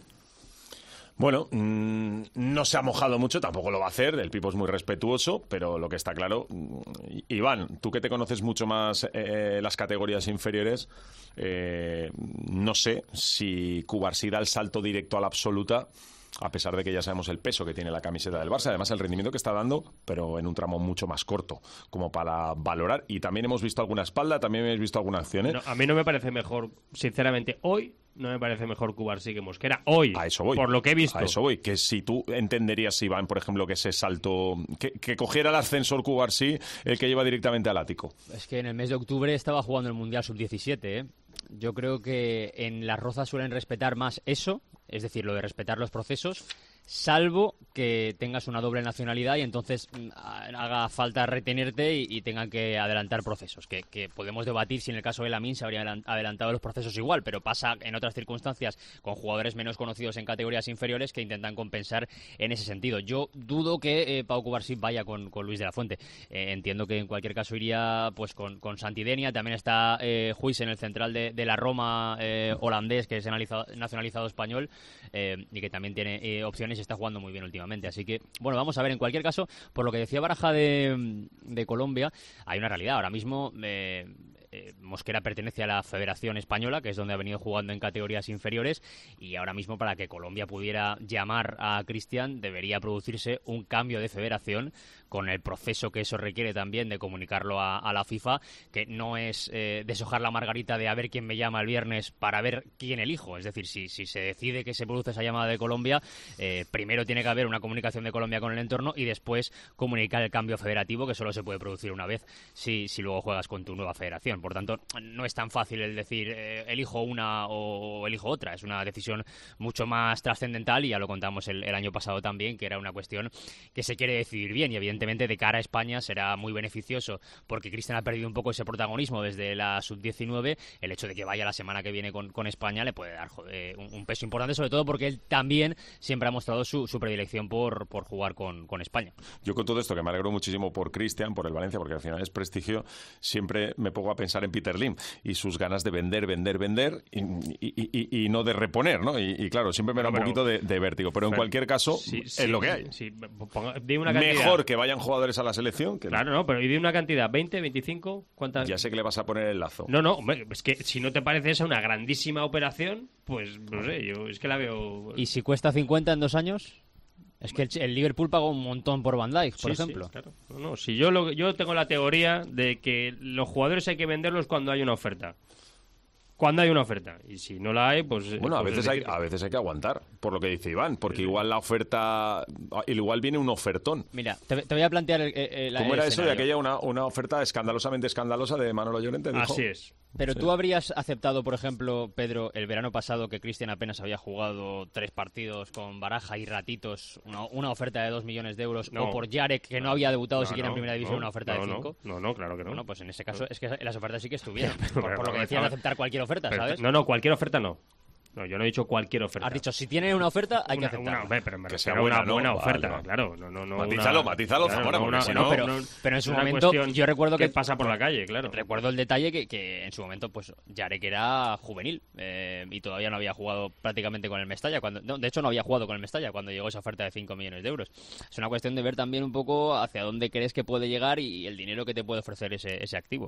Bueno, mmm, no se ha mojado mucho, tampoco lo va a hacer, el Pipo es muy respetuoso, pero lo que está claro, Iván, tú que te conoces mucho más eh, las categorías inferiores, eh, no sé si Cubarsí da el salto directo a la absoluta, a pesar de que ya sabemos el peso que tiene la camiseta del Barça, además el rendimiento que está dando, pero en un tramo mucho más corto, como para valorar. Y también hemos visto alguna espalda, también hemos visto alguna acción, ¿eh? No, a mí no me parece mejor, sinceramente, hoy no me parece mejor Cubarsí que Mosquera. Hoy, a eso voy. Por lo que he visto. A eso voy. Que si tú entenderías, Iván, por ejemplo, que ese salto, que, que cogiera el ascensor Cubarsí, el que lleva directamente al ático. Es que en el mes de octubre estaba jugando el Mundial sub diecisiete, ¿eh? Yo creo que en las Rozas suelen respetar más eso, es decir, lo de respetar los procesos, salvo que tengas una doble nacionalidad y entonces mm, haga falta retenerte y, y tengan que adelantar procesos, que, que podemos debatir si en el caso de Lamine se habrían adelantado los procesos igual, pero pasa en otras circunstancias con jugadores menos conocidos en categorías inferiores que intentan compensar en ese sentido. Yo dudo que eh, Pau Cubarsí vaya con, con Luis de la Fuente. Eh, entiendo que en cualquier caso iría pues con, con Santidenia. También está eh, Huijs en el central de, de la Roma eh, holandés, que es nacionalizado, nacionalizado español eh, y que también tiene eh, opciones y está jugando muy bien últimamente. Así que, bueno, vamos a ver. En cualquier caso, por lo que decía Baraja de, de Colombia, hay una realidad. Ahora mismo eh, eh, Mosquera pertenece a la Federación Española, que es donde ha venido jugando en categorías inferiores, y ahora mismo para que Colombia pudiera llamar a Cristian debería producirse un cambio de federación con el proceso que eso requiere también de comunicarlo a, a la FIFA, que no es eh, deshojar la margarita de a ver quién me llama el viernes para ver quién elijo. Es decir, si, si se decide que se produce esa llamada de Colombia, eh, primero tiene que haber una comunicación de Colombia con el entorno y después comunicar el cambio federativo, que solo se puede producir una vez si, si luego juegas con tu nueva federación. Por tanto, no es tan fácil el decir eh, elijo una o, o elijo otra. Es una decisión mucho más trascendental y ya lo contamos el, el año pasado también, que era una cuestión que se quiere decidir bien y evidentemente de cara a España será muy beneficioso porque Cristian ha perdido un poco ese protagonismo desde la sub diecinueve. El hecho de que vaya la semana que viene con, con España le puede dar joder, un, un peso importante, sobre todo porque él también siempre ha mostrado su, su predilección por, por jugar con, con España. Yo con todo esto, que me alegro muchísimo por Cristian, por el Valencia, porque al final es prestigio, siempre me pongo a pensar en Peter Lim y sus ganas de vender, vender, vender y, y, y, y no de reponer, ¿no? Y, y claro, siempre me da un poquito de, de vértigo, pero en pero, cualquier caso sí, es sí, lo que hay. Sí, ponga, di una cantidad. Mejor que vayan jugadores a la selección que claro, no, no pero y di una cantidad, veinte, veinticinco, ¿cuántas? Ya sé que le vas a poner el lazo. No, no, hombre, es que si no te parece esa una grandísima operación, pues no sé, yo es que la veo... ¿Y si cuesta cincuenta en dos años? Es que el, el Liverpool pagó un montón por Van Dijk, por sí, ejemplo. Sí, claro. No, no, si yo, lo, yo tengo la teoría de que los jugadores hay que venderlos cuando hay una oferta. Cuando hay una oferta. Y si no la hay, pues... Bueno, a pues veces hay, a veces hay que aguantar, por lo que dice Iván, porque sí, igual la oferta... Igual viene un ofertón. Mira, te, te voy a plantear el, el, ¿Cómo el era escenario? eso de aquella una, una oferta escandalosamente escandalosa de Manolo Llorente? Dijo? Así es. Pero sí. tú habrías aceptado, por ejemplo, Pedro, el verano pasado que Cristian apenas había jugado tres partidos con Baraja y ratitos, una, una oferta de dos millones de euros, no. o por Yarek, que no había debutado no, siquiera no, en Primera División, no, una oferta no, de cinco? No, no, claro que no. Bueno, pues en ese caso no. Es que las ofertas sí que estuvieron, pero, por, por pero, lo que decían, pero, aceptar cualquier oferta, pero, ¿sabes? No, no, cualquier oferta no. No, yo no he dicho cualquier oferta. Has dicho, si tienen una oferta, hay una, que aceptarla. Una, pero me que sea buena, una buena no, oferta, vale, claro. No, no, no, matízalo, una, matízalo, claro, Zamora, no, porque una, si no, no... Pero, no, pero en su una momento, yo recuerdo que... que pasa por la calle, claro. Recuerdo el detalle que, que en su momento, pues, Yarek era juvenil eh, y todavía no había jugado prácticamente con el Mestalla. Cuando, no, de hecho, no había jugado con el Mestalla cuando llegó esa oferta de cinco millones de euros. Es una cuestión de ver también un poco hacia dónde crees que puede llegar y el dinero que te puede ofrecer ese, ese activo.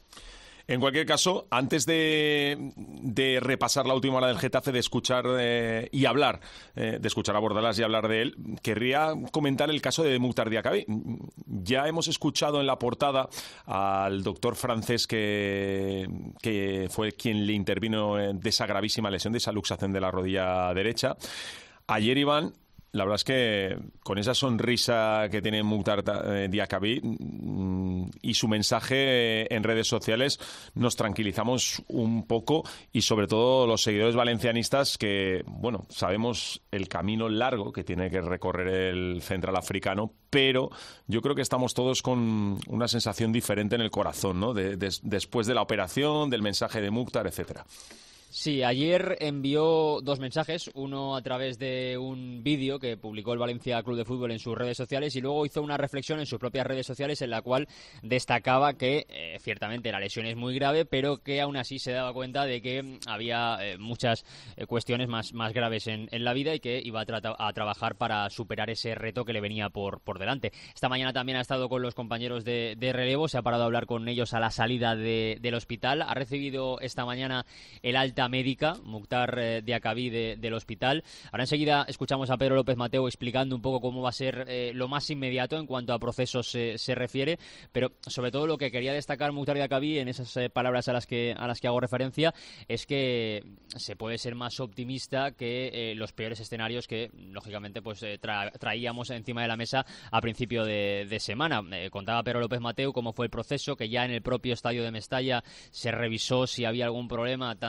En cualquier caso, antes de, de repasar la última hora del Getafe, de escuchar eh, y hablar, eh, de escuchar a Bordalás y hablar de él, querría comentar el caso de Mukhtar Diakhaby. Ya hemos escuchado en la portada al doctor francés que, que fue quien le intervino de esa gravísima lesión, de esa luxación de la rodilla derecha. Ayer, Iván, la verdad es que con esa sonrisa que tiene Mukhtar eh, Diakhaby mmm, y su mensaje en redes sociales nos tranquilizamos un poco, y sobre todo los seguidores valencianistas que, bueno, sabemos el camino largo que tiene que recorrer el central africano, pero yo creo que estamos todos con una sensación diferente en el corazón, ¿no? De, de, después de la operación, del mensaje de Mukhtar, etcétera. Sí, ayer envió dos mensajes, uno a través de un vídeo que publicó el Valencia Club de Fútbol en sus redes sociales, y luego hizo una reflexión en sus propias redes sociales en la cual destacaba que eh, ciertamente la lesión es muy grave, pero que aún así se daba cuenta de que había eh, muchas eh, cuestiones más, más graves en, en la vida y que iba a, tra- a trabajar para superar ese reto que le venía por, por delante. Esta mañana también ha estado con los compañeros de, de relevo, se ha parado a hablar con ellos a la salida de, del hospital, ha recibido esta mañana el alta médica, Mukhtar eh, Diakhaby de, del hospital. Ahora enseguida escuchamos a Pedro López Mateo explicando un poco cómo va a ser eh, lo más inmediato en cuanto a procesos eh, se refiere, pero sobre todo lo que quería destacar Mukhtar Diakhaby en esas eh, palabras a las que a las que hago referencia es que se puede ser más optimista que eh, los peores escenarios que lógicamente pues eh, tra- traíamos encima de la mesa a principio de, de semana. Eh, contaba Pedro López Mateo cómo fue el proceso, que ya en el propio estadio de Mestalla se revisó si había algún problema tanto en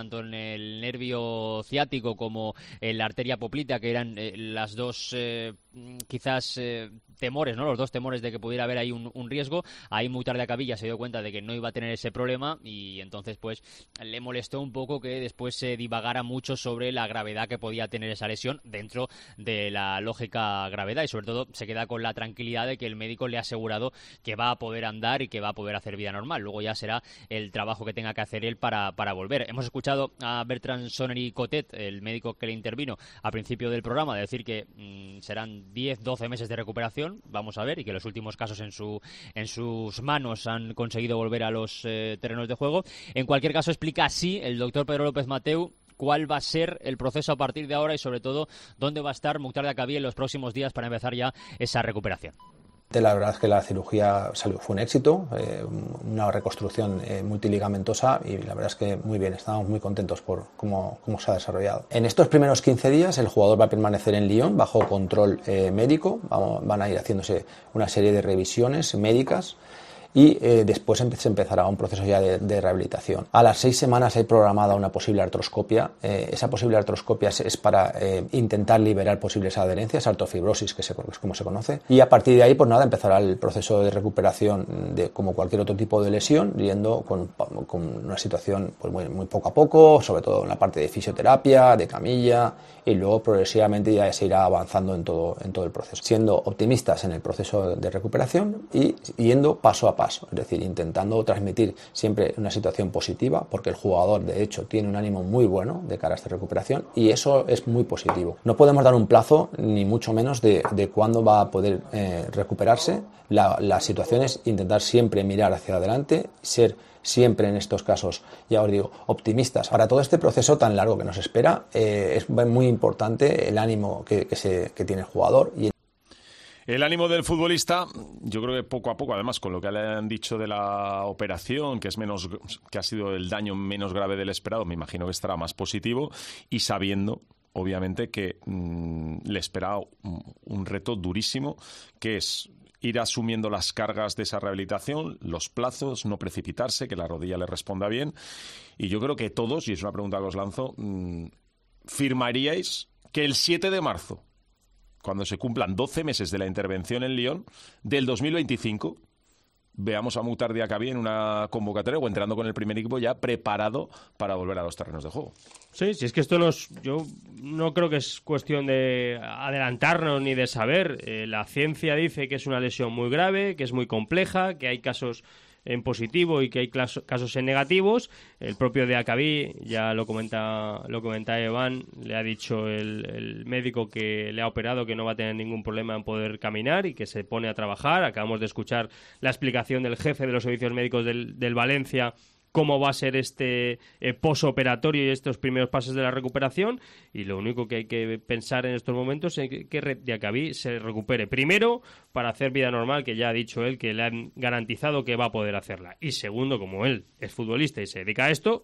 el nervio ciático como en la arteria popltea, que eran eh, las dos eh, quizás eh, temores, ¿no? Los dos temores de que pudiera haber ahí un, un riesgo. Ahí Mukhtar Diakabi ya se dio cuenta de que no iba a tener ese problema y entonces pues le molestó un poco que después se divagara mucho sobre la gravedad que podía tener esa lesión dentro de la lógica gravedad, y sobre todo se queda con la tranquilidad de que el médico le ha asegurado que va a poder andar y que va a poder hacer vida normal. Luego ya será el trabajo que tenga que hacer él para, para volver. Hemos escuchado a Bertrand Sonnery-Cotet, el médico que le intervino al principio del programa, decir que mmm, serán diez doce meses de recuperación. Vamos a ver, y que los últimos casos en su en sus manos han conseguido volver a los eh, terrenos de juego. En cualquier caso, explica así el doctor Pedro López Mateu cuál va a ser el proceso a partir de ahora y sobre todo dónde va a estar Mukhtar Diakabi en los próximos días para empezar ya esa recuperación. La verdad es que la cirugía salió, fue un éxito, eh, una reconstrucción eh, multiligamentosa, y la verdad es que muy bien, estamos muy contentos por cómo, cómo se ha desarrollado. En estos primeros quince días el jugador va a permanecer en Lyon bajo control eh, médico. Vamos, van a ir haciéndose una serie de revisiones médicas y eh, después se empezará un proceso ya de, de rehabilitación. A las seis semanas hay programada una posible artroscopia. Eh, esa posible artroscopia es, es para eh, intentar liberar posibles adherencias, artrofibrosis, que se, es como se conoce. Y a partir de ahí, pues nada, empezará el proceso de recuperación de como cualquier otro tipo de lesión, yendo con, con una situación pues muy, muy poco a poco, sobre todo en la parte de fisioterapia, de camilla, y luego progresivamente ya se irá avanzando en todo, en todo el proceso. Siendo optimistas en el proceso de recuperación y yendo paso a paso. Es decir, intentando transmitir siempre una situación positiva, porque el jugador de hecho tiene un ánimo muy bueno de cara a esta recuperación, y eso es muy positivo. No podemos dar un plazo, ni mucho menos de, de cuándo va a poder eh, recuperarse. La, la situación es intentar siempre mirar hacia adelante, ser siempre en estos casos, ya os digo, optimistas. Para todo este proceso tan largo que nos espera, eh, es muy importante el ánimo que, que, se, que tiene el jugador. Y el ánimo del futbolista, yo creo que poco a poco, además, con lo que le han dicho de la operación, que es menos, que ha sido el daño menos grave del esperado, me imagino que estará más positivo, y sabiendo, obviamente, que mmm, le espera un, un reto durísimo, que es ir asumiendo las cargas de esa rehabilitación, los plazos, no precipitarse, que la rodilla le responda bien. Y yo creo que todos, y es una pregunta que os lanzo, mmm, firmaríais que el siete de marzo, cuando se cumplan doce meses de la intervención en Lyon, del dos mil veinticinco, veamos a Mukhtar Diakabi en una convocatoria o entrando con el primer equipo ya preparado para volver a los terrenos de juego. Sí, si es que esto nos, yo no creo que es cuestión de adelantarnos ni de saber. Eh, la ciencia dice que es una lesión muy grave, que es muy compleja, que hay casos en positivo y que hay casos en negativos. El propio Diakabi, ya lo comenta lo comenta Evan, le ha dicho el, el médico que le ha operado que no va a tener ningún problema en poder caminar y que se pone a trabajar. Acabamos de escuchar la explicación del jefe de los servicios médicos del, del Valencia, cómo va a ser este eh, posoperatorio y estos primeros pasos de la recuperación, y lo único que hay que pensar en estos momentos es que, que Diakabi se recupere primero para hacer vida normal, que ya ha dicho él que le han garantizado que va a poder hacerla, y segundo, como él es futbolista y se dedica a esto,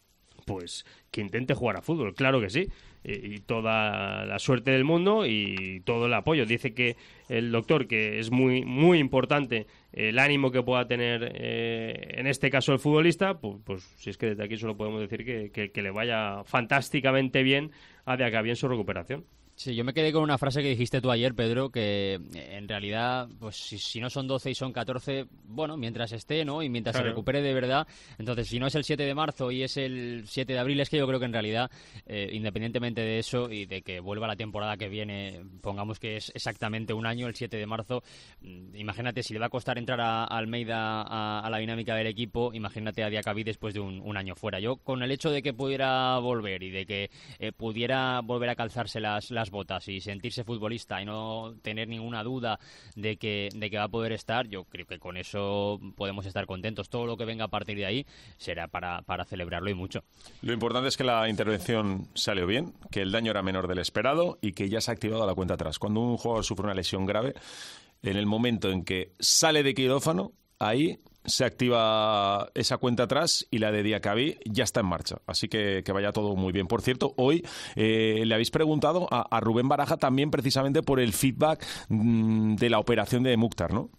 pues que intente jugar a fútbol, claro que sí, y, y toda la suerte del mundo y todo el apoyo. Dice que el doctor, que es muy muy importante el ánimo que pueda tener eh, en este caso el futbolista, pues, pues si es que desde aquí solo podemos decir que, que, que le vaya fantásticamente bien a Diakabi en su recuperación. Sí, yo me quedé con una frase que dijiste tú ayer, Pedro, que en realidad, pues si, si no son doce y son catorce, bueno, mientras esté, ¿no? Y mientras claro. se recupere de verdad. Entonces, si no es el siete de marzo y es el siete de abril, es que yo creo que en realidad, eh, independientemente de eso y de que vuelva la temporada que viene, pongamos que es exactamente un año, el siete de marzo, imagínate si le va a costar entrar a, a Almeida a, a la dinámica del equipo, imagínate a Diakabi después de un, un año fuera. Yo, con el hecho de que pudiera volver y de que eh, pudiera volver a calzarse las, las botas y sentirse futbolista y no tener ninguna duda de que, de que va a poder estar, yo creo que con eso podemos estar contentos. Todo lo que venga a partir de ahí será para, para celebrarlo y mucho. Lo importante es que la intervención salió bien, que el daño era menor del esperado y que ya se ha activado la cuenta atrás. Cuando un jugador sufre una lesión grave, en el momento en que sale de quirófano, ahí se activa esa cuenta atrás y la de Diakabi ya está en marcha. Así que, que vaya todo muy bien. Por cierto, hoy eh, le habéis preguntado a, a Rubén Baraja también precisamente por el feedback mmm, de la operación de Mukhtar, ¿no?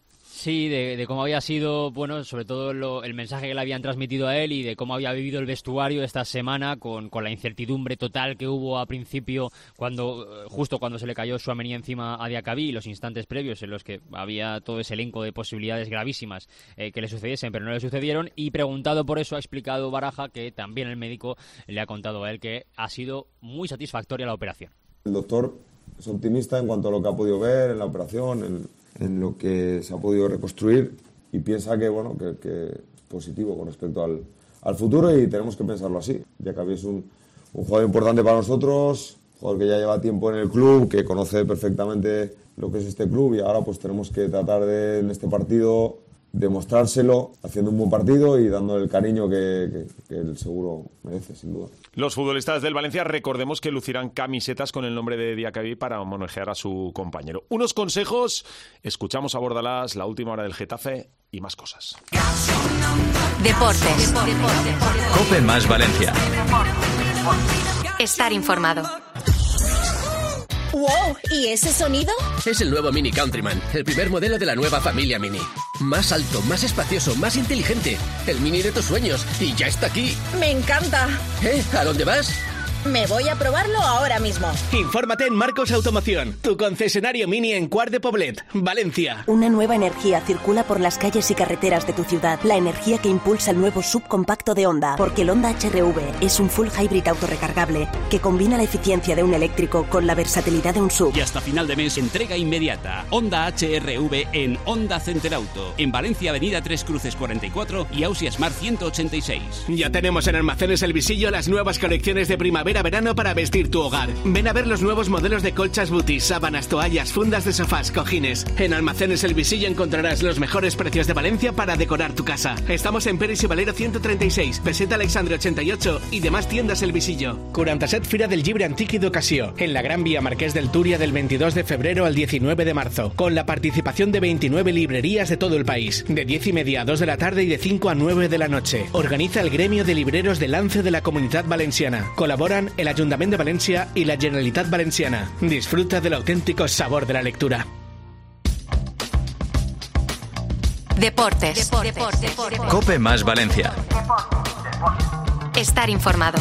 Sí, de, de cómo había sido, bueno, sobre todo lo, el mensaje que le habían transmitido a él y de cómo había vivido el vestuario esta semana con, con la incertidumbre total que hubo a principio, cuando justo cuando se le cayó Tchouaméni encima a Diakhaby y los instantes previos en los que había todo ese elenco de posibilidades gravísimas eh, que le sucediesen, pero no le sucedieron. Y preguntado por eso, ha explicado Baraja que también el médico le ha contado a él que ha sido muy satisfactoria la operación. El doctor es optimista en cuanto a lo que ha podido ver en la operación, en en lo que se ha podido reconstruir, y piensa que bueno que, que es positivo con respecto al, al futuro, y tenemos que pensarlo así. Diakhaby es un, un jugador importante para nosotros, un jugador que ya lleva tiempo en el club, que conoce perfectamente lo que es este club, y ahora pues tenemos que tratar de, en este partido, demostrárselo haciendo un buen partido y dándole el cariño que, que, que él seguro merece, sin duda. Los futbolistas del Valencia, recordemos que lucirán camisetas con el nombre de Diakhaby para homenajear a su compañero. Unos consejos, escuchamos a Bordalás, la última hora del Getafe y más cosas. Deportes. COPE más Valencia. Estar informado. ¡Wow! ¿Y ese sonido? Es el nuevo Mini Countryman, el primer modelo de la nueva familia Mini. Más alto, más espacioso, más inteligente. El Mini de tus sueños. Y ya está aquí. ¡Me encanta! ¿Eh? ¿A dónde vas? Me voy a probarlo ahora mismo. Infórmate en Marcos Automoción, tu concesionario Mini en Quart de Poblet, Valencia. Una nueva energía circula por las calles y carreteras de tu ciudad. La energía que impulsa el nuevo subcompacto de Honda. Porque el Honda H R V es un full hybrid autorrecargable que combina la eficiencia de un eléctrico con la versatilidad de un sub. Y hasta final de mes, entrega inmediata. Honda H R V en Honda Center Auto. En Valencia, Avenida Tres Cruces cuarenta y cuatro y Ausia Smart ciento ochenta y seis. Ya tenemos en Almacenes El Visillo las nuevas colecciones de primavera-verano para vestir tu hogar. Ven a ver los nuevos modelos de colchas Booties, sábanas, toallas, fundas de sofás, cojines. En Almacenes El Visillo encontrarás los mejores precios de Valencia para decorar tu casa. Estamos en Peris y Valero ciento treinta y seis, Peseta Alexandre ochenta y ocho y demás tiendas El Visillo. quaranta-set Fira del Llibre Antic i d'Ocasió, en la Gran Vía Marqués del Túria del veintidós de febrero al diecinueve de marzo, con la participación de veintinueve librerías de todo el país, de diez y media a dos de la tarde y de cinco a nueve de la noche. Organiza el gremio de libreros de Lance de la Comunitat Valenciana. Colaboran el Ayuntamiento de Valencia y la Generalitat Valenciana. Disfruta del auténtico sabor de la lectura. Deportes. Deportes. COPE más Valencia. Estar informado.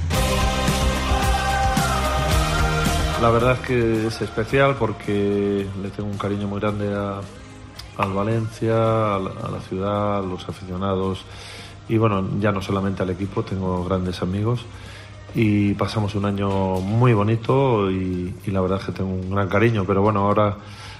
La verdad es que es especial porque le tengo un cariño muy grande a, al Valencia, a la, a la ciudad, a los aficionados y bueno, ya no solamente al equipo, tengo grandes amigos. Y pasamos un año muy bonito y, y la verdad es que tengo un gran cariño, pero bueno, ahora,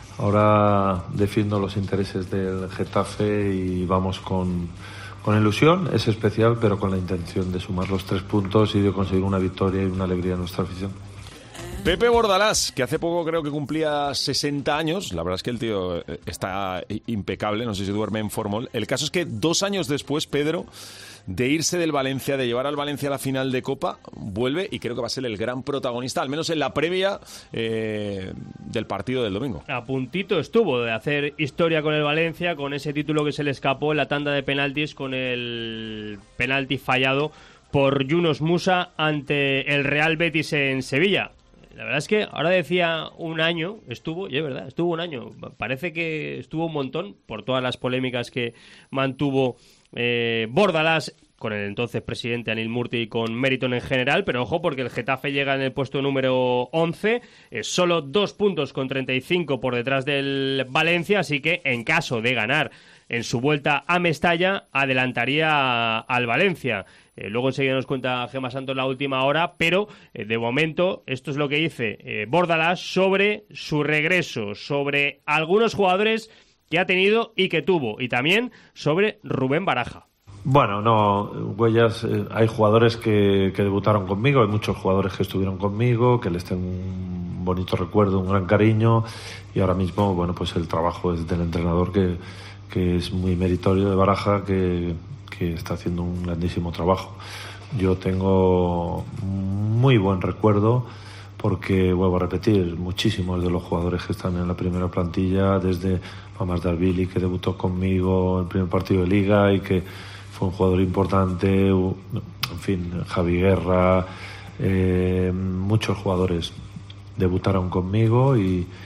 ahora defiendo los intereses del Getafe y vamos con, con ilusión, es especial, pero con la intención de sumar los tres puntos y de conseguir una victoria y una alegría a nuestra afición. Pepe Bordalás, que hace poco creo que cumplía sesenta años, la verdad es que el tío está impecable, no sé si duerme en formol. El caso es que dos años después, Pedro, de irse del Valencia, de llevar al Valencia a la final de Copa, vuelve y creo que va a ser el gran protagonista, al menos en la previa eh, del partido del domingo. A puntito estuvo de hacer historia con el Valencia, con ese título que se le escapó en la tanda de penaltis, con el penalti fallado por Yunus Musa ante el Real Betis en Sevilla. La verdad es que ahora decía un año, estuvo, y es verdad, estuvo un año. Parece que estuvo un montón por todas las polémicas que mantuvo eh, Bordalás con el entonces presidente Anil Murti y con Meriton en general, pero ojo porque el Getafe llega en el puesto número once, es solo dos puntos con treinta y cinco por detrás del Valencia, así que en caso de ganar en su vuelta a Mestalla, adelantaría al Valencia. Eh, luego enseguida nos cuenta Gemma Santos la última hora, pero eh, de momento esto es lo que dice eh, Bordalás sobre su regreso, sobre algunos jugadores que ha tenido y que tuvo, y también sobre Rubén Baraja. Bueno, no, Huellas, eh, hay jugadores que, que debutaron conmigo, hay muchos jugadores que estuvieron conmigo, que les tengo un bonito recuerdo, un gran cariño, y ahora mismo, bueno, pues el trabajo es del entrenador que, que es muy meritorio de Baraja, que, que está haciendo un grandísimo trabajo. Yo tengo muy buen recuerdo porque, vuelvo a repetir, muchísimos de los jugadores que están en la primera plantilla, desde Mamás Darvili, que debutó conmigo en el primer partido de Liga y que fue un jugador importante, en fin, Javi Guerra, eh, muchos jugadores debutaron conmigo y,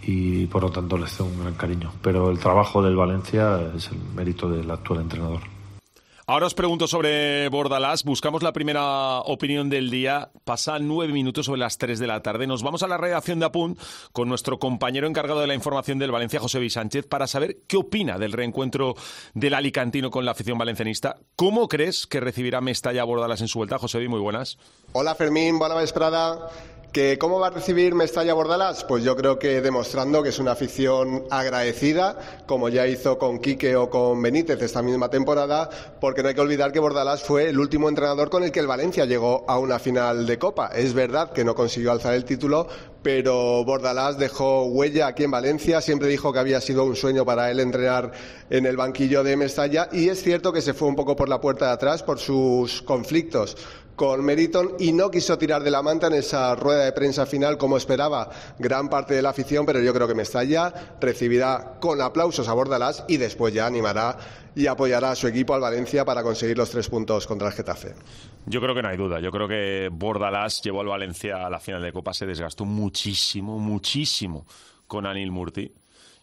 y por lo tanto les tengo un gran cariño. Pero el trabajo del Valencia es el mérito del actual entrenador. Ahora os pregunto sobre Bordalás. Buscamos la primera opinión del día. Pasan nueve minutos sobre las tres de la tarde. Nos vamos a la redacción de Apunt con nuestro compañero encargado de la información del Valencia, Josebi Sánchez, para saber qué opina del reencuentro del alicantino con la afición valencianista. ¿Cómo crees que recibirá Mestalla a Bordalás en su vuelta? Josebi, muy buenas. Hola Fermín, buena vesprada. ¿Que ¿Cómo va a recibir Mestalla Bordalás? Pues yo creo que demostrando que es una afición agradecida, como ya hizo con Quique o con Benítez esta misma temporada, porque no hay que olvidar que Bordalás fue el último entrenador con el que el Valencia llegó a una final de Copa. Es verdad que no consiguió alzar el título, pero Bordalás dejó huella aquí en Valencia, siempre dijo que había sido un sueño para él entrenar en el banquillo de Mestalla, y es cierto que se fue un poco por la puerta de atrás por sus conflictos con Meriton y no quiso tirar de la manta en esa rueda de prensa final como esperaba gran parte de la afición, pero yo creo que Mestalla recibirá con aplausos a Bordalás y después ya animará y apoyará a su equipo, al Valencia, para conseguir los tres puntos contra el Getafe. Yo creo que no hay duda. Yo creo que Bordalás llevó al Valencia a la final de Copa, se desgastó muchísimo, muchísimo con Anil Murti.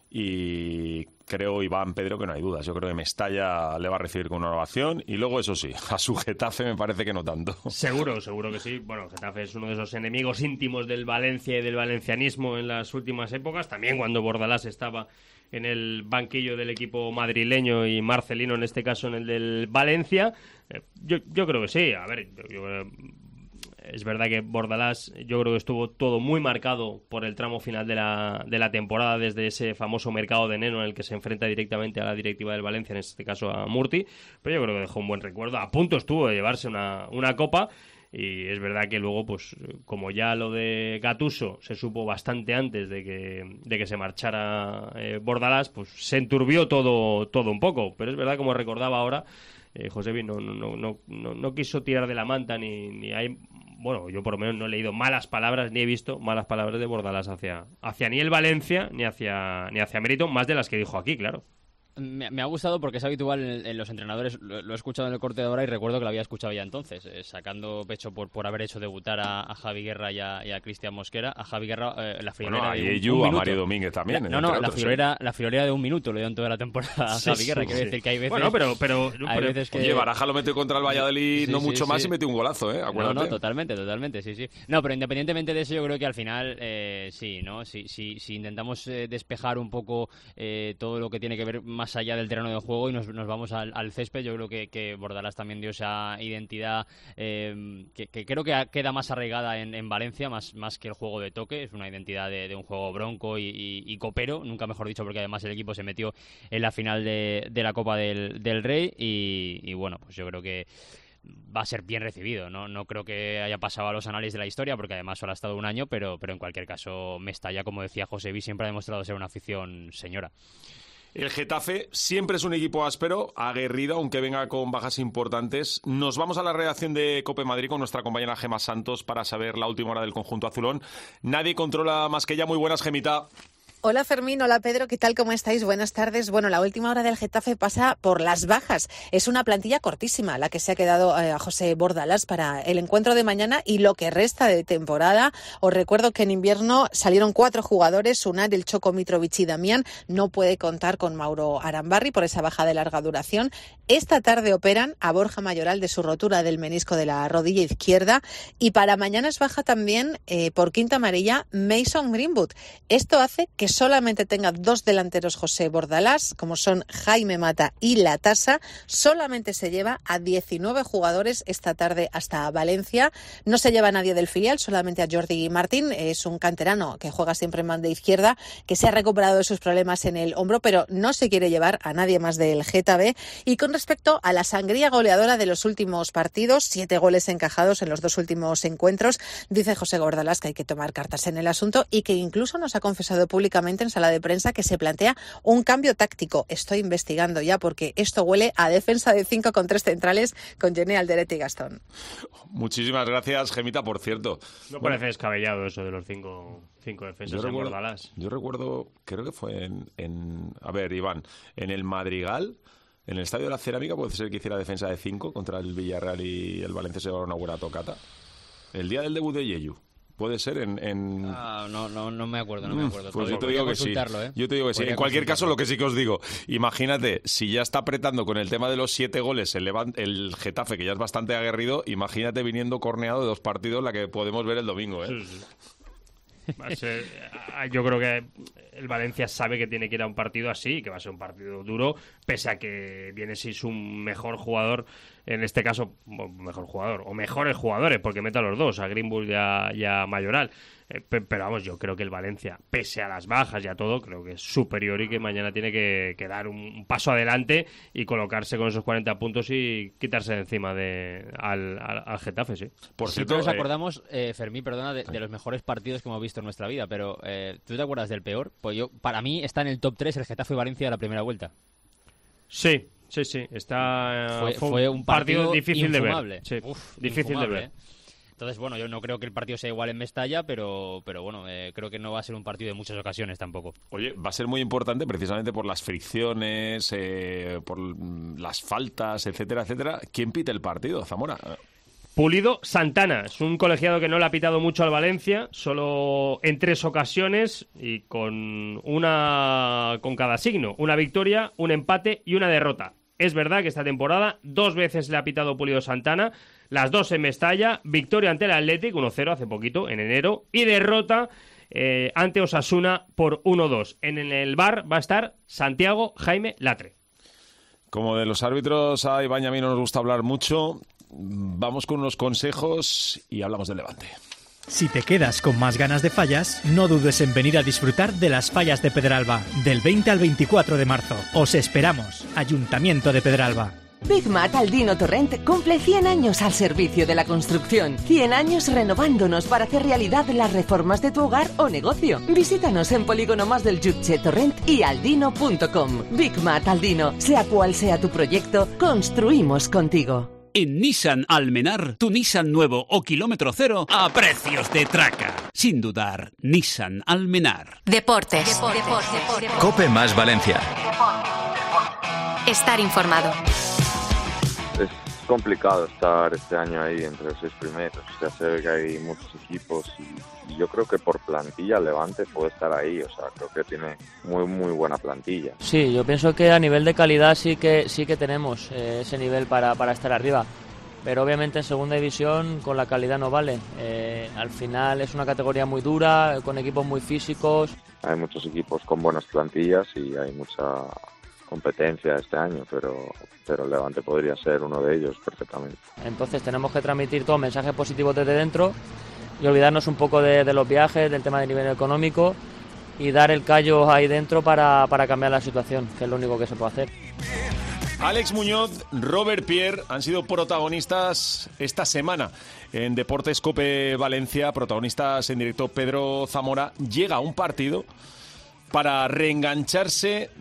Y creo, Iván, Pedro, que no hay dudas. Yo creo que Mestalla le va a recibir con una ovación y luego, eso sí, a su Getafe me parece que no tanto. Seguro, seguro que sí. Bueno, Getafe es uno de esos enemigos íntimos del Valencia y del valencianismo en las últimas épocas. También cuando Bordalás estaba en el banquillo del equipo madrileño y Marcelino, en este caso, en el del Valencia. Eh, yo, yo creo que sí. A ver, yo, yo es verdad que Bordalás, yo creo que estuvo todo muy marcado por el tramo final de la, de la temporada, desde ese famoso mercado de enero en el que se enfrenta directamente a la directiva del Valencia, en este caso a Murti, pero yo creo que dejó un buen recuerdo. A punto estuvo de llevarse una, una copa, y es verdad que luego, pues como ya lo de Gattuso se supo bastante antes de que, de que se marchara eh, Bordalás, pues se enturbió todo, todo un poco, pero es verdad, como recordaba ahora, eh, Josebi no, no, no, no, no quiso tirar de la manta, ni, ni hay... Bueno, yo por lo menos no he leído malas palabras, ni he visto malas palabras de Bordalás hacia, hacia ni el Valencia, ni hacia, ni hacia Meriton, más de las que dijo aquí, claro. Me, me ha gustado porque es habitual en, en los entrenadores, lo, lo he escuchado en el corte de hora y recuerdo que lo había escuchado ya entonces, eh, sacando pecho por, por haber hecho debutar a, a Javi Guerra y a, y a Cristian Mosquera. A Javi Guerra, eh, la friolera bueno, de un, Eyu, un a Mario Domínguez también. La, no, no, otros, la friolera, sí. la friolera de un minuto le dio en toda la temporada a sí, Javi Guerra, sí, quiero sí. decir que hay veces... Bueno, pero... pero, hay pero veces que... Oye, Baraja lo metió contra el Valladolid sí, no sí, mucho sí, más sí. y metió un golazo, ¿eh? Acuérdate. No, no, totalmente, totalmente, sí, sí. No, pero independientemente de eso, yo creo que al final, eh, sí, ¿no? Si, si, si intentamos eh, despejar un poco eh, todo lo que tiene que ver más allá del terreno de juego y nos, nos vamos al, al césped, yo creo que, que Bordalás también dio esa identidad eh, que, que creo que queda más arraigada en, en Valencia, más, más que el juego de toque. Es una identidad de, de un juego bronco y, y, y copero, nunca mejor dicho, porque además el equipo se metió en la final de, de la Copa del, del Rey y, y bueno, pues yo creo que va a ser bien recibido, ¿no? No creo que haya pasado a los anales de la historia, porque además solo ha estado un año, pero, pero en cualquier caso Mestalla, como decía Josebi, siempre ha demostrado ser una afición señora. El Getafe siempre es un equipo áspero, aguerrido, aunque venga con bajas importantes. Nos vamos a la redacción de COPE Madrid con nuestra compañera Gemma Santos para saber la última hora del conjunto azulón. Nadie controla más que ella. Muy buenas, Gemita. Hola Fermín, hola Pedro, ¿qué tal? ¿Cómo estáis? Buenas tardes. Bueno, la última hora del Getafe pasa por las bajas. Es una plantilla cortísima la que se ha quedado eh, a José Bordalás para el encuentro de mañana y lo que resta de temporada. Os recuerdo que en invierno salieron cuatro jugadores, Unai, el Choco, Mitrovic y Damián. No puede contar con Mauro Arambarri por esa baja de larga duración. Esta tarde operan a Borja Mayoral de su rotura del menisco de la rodilla izquierda y para mañana es baja también eh, por quinta amarilla Mason Greenwood. Esto hace que solamente tenga dos delanteros José Bordalás, como son Jaime Mata y Latasa. Solamente se lleva a diecinueve jugadores esta tarde hasta Valencia. No se lleva a nadie del filial, solamente a Jordi Martín. Es un canterano que juega siempre en banda izquierda, que se ha recuperado de sus problemas en el hombro, pero no se quiere llevar a nadie más del Getafe. Y con respecto a la sangría goleadora de los últimos partidos, siete goles encajados en los dos últimos encuentros, dice José Bordalás que hay que tomar cartas en el asunto y que incluso nos ha confesado públicamente en sala de prensa que se plantea un cambio táctico. Estoy investigando ya porque esto huele a defensa de cinco con tres centrales con Gené, Alderete y Gastón. Muchísimas gracias, Gemita, por cierto. No parece descabellado eso de los cinco, cinco defensas en recuerdo, Bordalás. Yo recuerdo, creo que fue en, en... A ver, Iván, en el Madrigal, en el Estadio de la Cerámica, puede ser que hiciera defensa de cinco contra el Villarreal y el Valencia se llevara una buena tocata. El día del debut de Yeyu. Puede ser en... en... Ah, no, no, no me acuerdo, no me acuerdo. Pues yo te digo que sí. ¿eh? Yo te digo que sí. En cualquier caso, lo que sí que os digo, imagínate, si ya está apretando con el tema de los siete goles el, Levant, el Getafe, que ya es bastante aguerrido, imagínate viniendo corneado de dos partidos, la que podemos ver el domingo, ¿eh? Sí, sí. Va a ser, yo creo que el Valencia sabe que tiene que ir a un partido así, que va a ser un partido duro, pese a que viene sin su mejor jugador, en este caso, mejor jugador, o mejores jugadores, porque meta a los dos, a Greenwood y a, y a Mayoral. Eh, pero vamos, yo creo que el Valencia, pese a las bajas y a todo, creo que es superior y que mañana tiene que, que dar un, un paso adelante y colocarse con esos cuarenta puntos y quitarse de encima de, al, al, al Getafe, sí. Por cierto, nos acordamos, eh, Fermín, perdona, de, de los mejores partidos que hemos visto en nuestra vida, pero eh, ¿tú te acuerdas del peor? Pues yo, para mí está en el top tres el Getafe Valencia de la primera vuelta. Sí, sí, sí. Está, fue, fue, fue un partido, partido difícil infumable. de ver. Sí, Uf, difícil infumable, de ver. ¿eh? Entonces, bueno, yo no creo que el partido sea igual en Mestalla, pero, pero bueno, eh, creo que no va a ser un partido de muchas ocasiones tampoco. Oye, va a ser muy importante precisamente por las fricciones, eh, por las faltas, etcétera, etcétera. ¿Quién pita el partido, Zamora? Pulido Santana, es un colegiado que no le ha pitado mucho al Valencia, solo en tres ocasiones y con una con cada signo, una victoria, un empate y una derrota. Es verdad que esta temporada dos veces le ha pitado Pulido Santana, las dos en Mestalla, victoria ante el Athletic uno cero hace poquito, en enero, y derrota eh, ante Osasuna por uno dos. En el V A R va a estar Santiago Jaime Latre. Como de los árbitros a Iván y a mí no nos gusta hablar mucho, vamos con unos consejos y hablamos del Levante. Si te quedas con más ganas de fallas, no dudes en venir a disfrutar de las fallas de Pedralba, del veinte al veinticuatro de marzo. Os esperamos, Ayuntamiento de Pedralba. Big Mat Aldino Torrent cumple cien años al servicio de la construcción. cien años renovándonos para hacer realidad las reformas de tu hogar o negocio. Visítanos en Polígono Más del Jutge Torrent y aldino punto com. Big Mat Aldino, sea cual sea tu proyecto, construimos contigo. En Nissan Almenar, tu Nissan nuevo o kilómetro cero a precios de traca. Sin dudar, Nissan Almenar. Deportes. Deportes. Deportes. Cope más Valencia. Estar informado. Es complicado estar este año ahí entre los seis primeros. O sea, se ve que hay muchos equipos y, y yo creo que por plantilla Levante puede estar ahí. O sea, creo que tiene muy muy buena plantilla. Sí, yo pienso que a nivel de calidad sí que sí que tenemos eh, ese nivel para, para estar arriba. Pero obviamente en segunda división con la calidad no vale. Eh, al final es una categoría muy dura, con equipos muy físicos. Hay muchos equipos con buenas plantillas y hay mucha competencia este año, pero, pero el Levante podría ser uno de ellos perfectamente. Entonces tenemos que transmitir todos mensajes positivos desde dentro y olvidarnos un poco de, de los viajes, del tema del nivel económico y dar el callo ahí dentro para, para cambiar la situación, que es lo único que se puede hacer. Alex Muñoz, Robert Pierre han sido protagonistas esta semana en Deportes Cope Valencia, protagonistas en directo. Pedro Zamora llega a un partido para reengancharse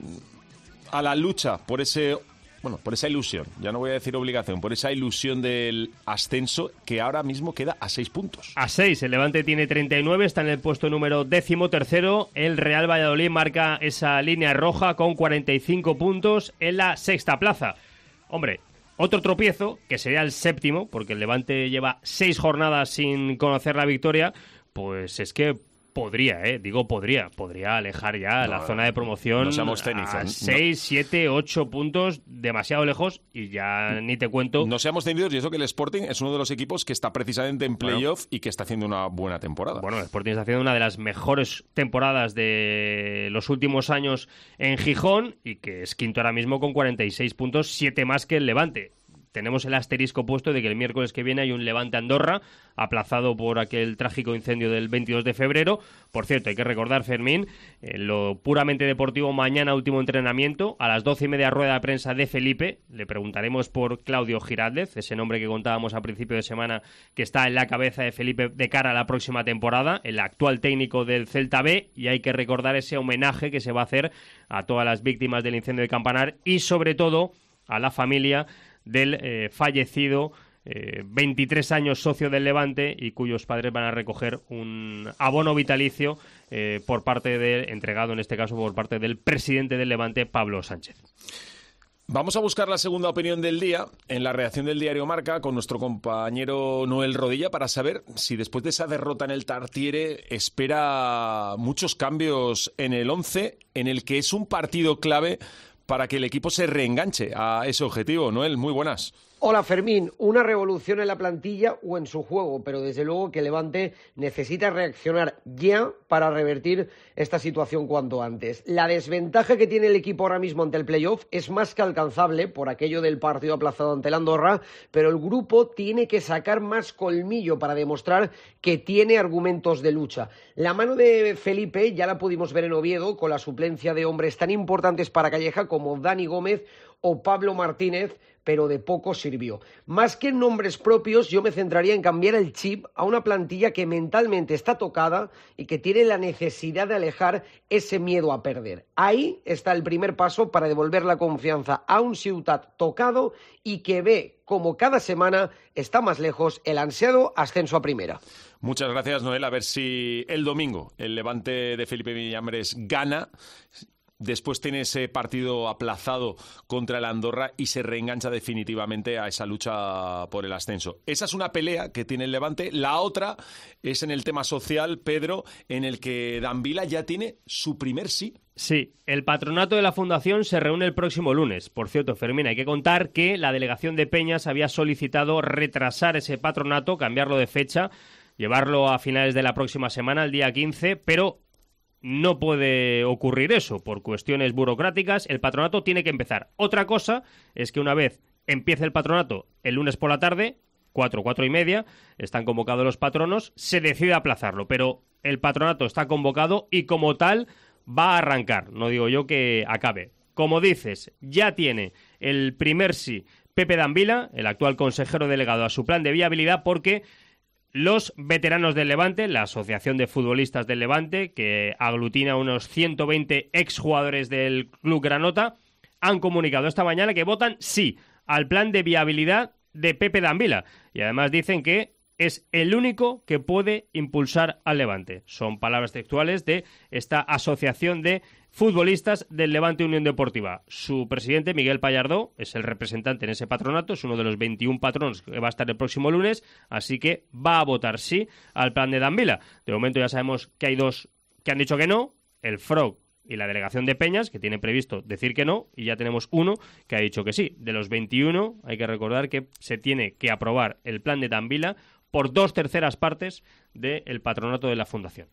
a la lucha por ese, bueno, por esa ilusión, ya no voy a decir obligación, por esa ilusión del ascenso que ahora mismo queda a seis puntos. A seis, el Levante tiene treinta y nueve, está en el puesto número décimo tercero, el Real Valladolid marca esa línea roja con cuarenta y cinco puntos en la sexta plaza. Hombre, otro tropiezo, que sería el séptimo, porque el Levante lleva seis jornadas sin conocer la victoria, pues es que podría, eh, digo podría, podría alejar ya no, la zona de promoción no seamos tenis, a no. seis, siete, ocho puntos, demasiado lejos y ya ni te cuento. No seamos tenidos y eso que el Sporting es uno de los equipos que está precisamente en playoff bueno, y que está haciendo una buena temporada. Bueno, el Sporting está haciendo una de las mejores temporadas de los últimos años en Gijón y que es quinto ahora mismo con cuarenta y seis puntos, siete más que el Levante. Tenemos el asterisco puesto de que el miércoles que viene hay un Levante-Andorra, aplazado por aquel trágico incendio del veintidós de febrero. Por cierto, hay que recordar, Fermín, eh, lo puramente deportivo, mañana último entrenamiento, a las doce y media rueda de prensa de Felipe. Le preguntaremos por Claudio Giraldez, ese nombre que contábamos a principio de semana, que está en la cabeza de Felipe de cara a la próxima temporada, el actual técnico del Celta B, y hay que recordar ese homenaje que se va a hacer a todas las víctimas del incendio de Campanar y, sobre todo, a la familia del eh, fallecido, eh, veintitrés años socio del Levante y cuyos padres van a recoger un abono vitalicio eh, por parte de, entregado en este caso por parte del presidente del Levante, Pablo Sánchez. Vamos a buscar la segunda opinión del día en la redacción del diario Marca con nuestro compañero Noel Rodilla para saber si después de esa derrota en el Tartiere espera muchos cambios en el once, en el que es un partido clave para que el equipo se reenganche a ese objetivo. Noel, muy buenas. Hola Fermín, una revolución en la plantilla o en su juego, pero desde luego que Levante necesita reaccionar ya para revertir esta situación cuanto antes. La desventaja que tiene el equipo ahora mismo ante el playoff es más que alcanzable por aquello del partido aplazado ante el Andorra, pero el grupo tiene que sacar más colmillo para demostrar que tiene argumentos de lucha. La mano de Felipe ya la pudimos ver en Oviedo con la suplencia de hombres tan importantes para Calleja como Dani Gómez o Pablo Martínez, pero de poco sirvió. Más que en nombres propios, yo me centraría en cambiar el chip a una plantilla que mentalmente está tocada y que tiene la necesidad de alejar ese miedo a perder. Ahí está el primer paso para devolver la confianza a un Ciutat tocado y que ve como cada semana está más lejos el ansiado ascenso a primera. Muchas gracias, Noel. A ver si el domingo el Levante de Felipe Villambres gana. Después tiene ese partido aplazado contra el Andorra y se reengancha definitivamente a esa lucha por el ascenso. Esa es una pelea que tiene el Levante. La otra es en el tema social, Pedro, en el que Dambila ya tiene su primer sí. Sí, el patronato de la Fundación se reúne el próximo lunes. Por cierto, Fermín, hay que contar que la delegación de Peñas había solicitado retrasar ese patronato, cambiarlo de fecha, llevarlo a finales de la próxima semana, el día quince, pero no puede ocurrir eso por cuestiones burocráticas. El patronato tiene que empezar. Otra cosa es que una vez empiece el patronato el lunes por la tarde, cuatro, cuatro y media, están convocados los patronos, se decide aplazarlo, pero el patronato está convocado y como tal va a arrancar. No digo yo que acabe. Como dices, ya tiene el primer sí Pepe Dambila, el actual consejero delegado, a su plan de viabilidad, porque los veteranos del Levante, la Asociación de Futbolistas del Levante, que aglutina a unos ciento veinte exjugadores del Club Granota, han comunicado esta mañana que votan sí al plan de viabilidad de Pepe Dambila. Y además dicen que es el único que puede impulsar al Levante. Son palabras textuales de esta Asociación de Futbolistas del Levante Unión Deportiva. Su presidente, Miguel Pallardó, es el representante en ese patronato, es uno de los veintiún patronos que va a estar el próximo lunes, así que va a votar sí al plan de Dambila. De momento ya sabemos que hay dos que han dicho que no, el F R O G y la delegación de Peñas, que tiene previsto decir que no, y ya tenemos uno que ha dicho que sí. De los veintiuno, hay que recordar que se tiene que aprobar el plan de Dambila por dos terceras partes del patronato de la Fundación.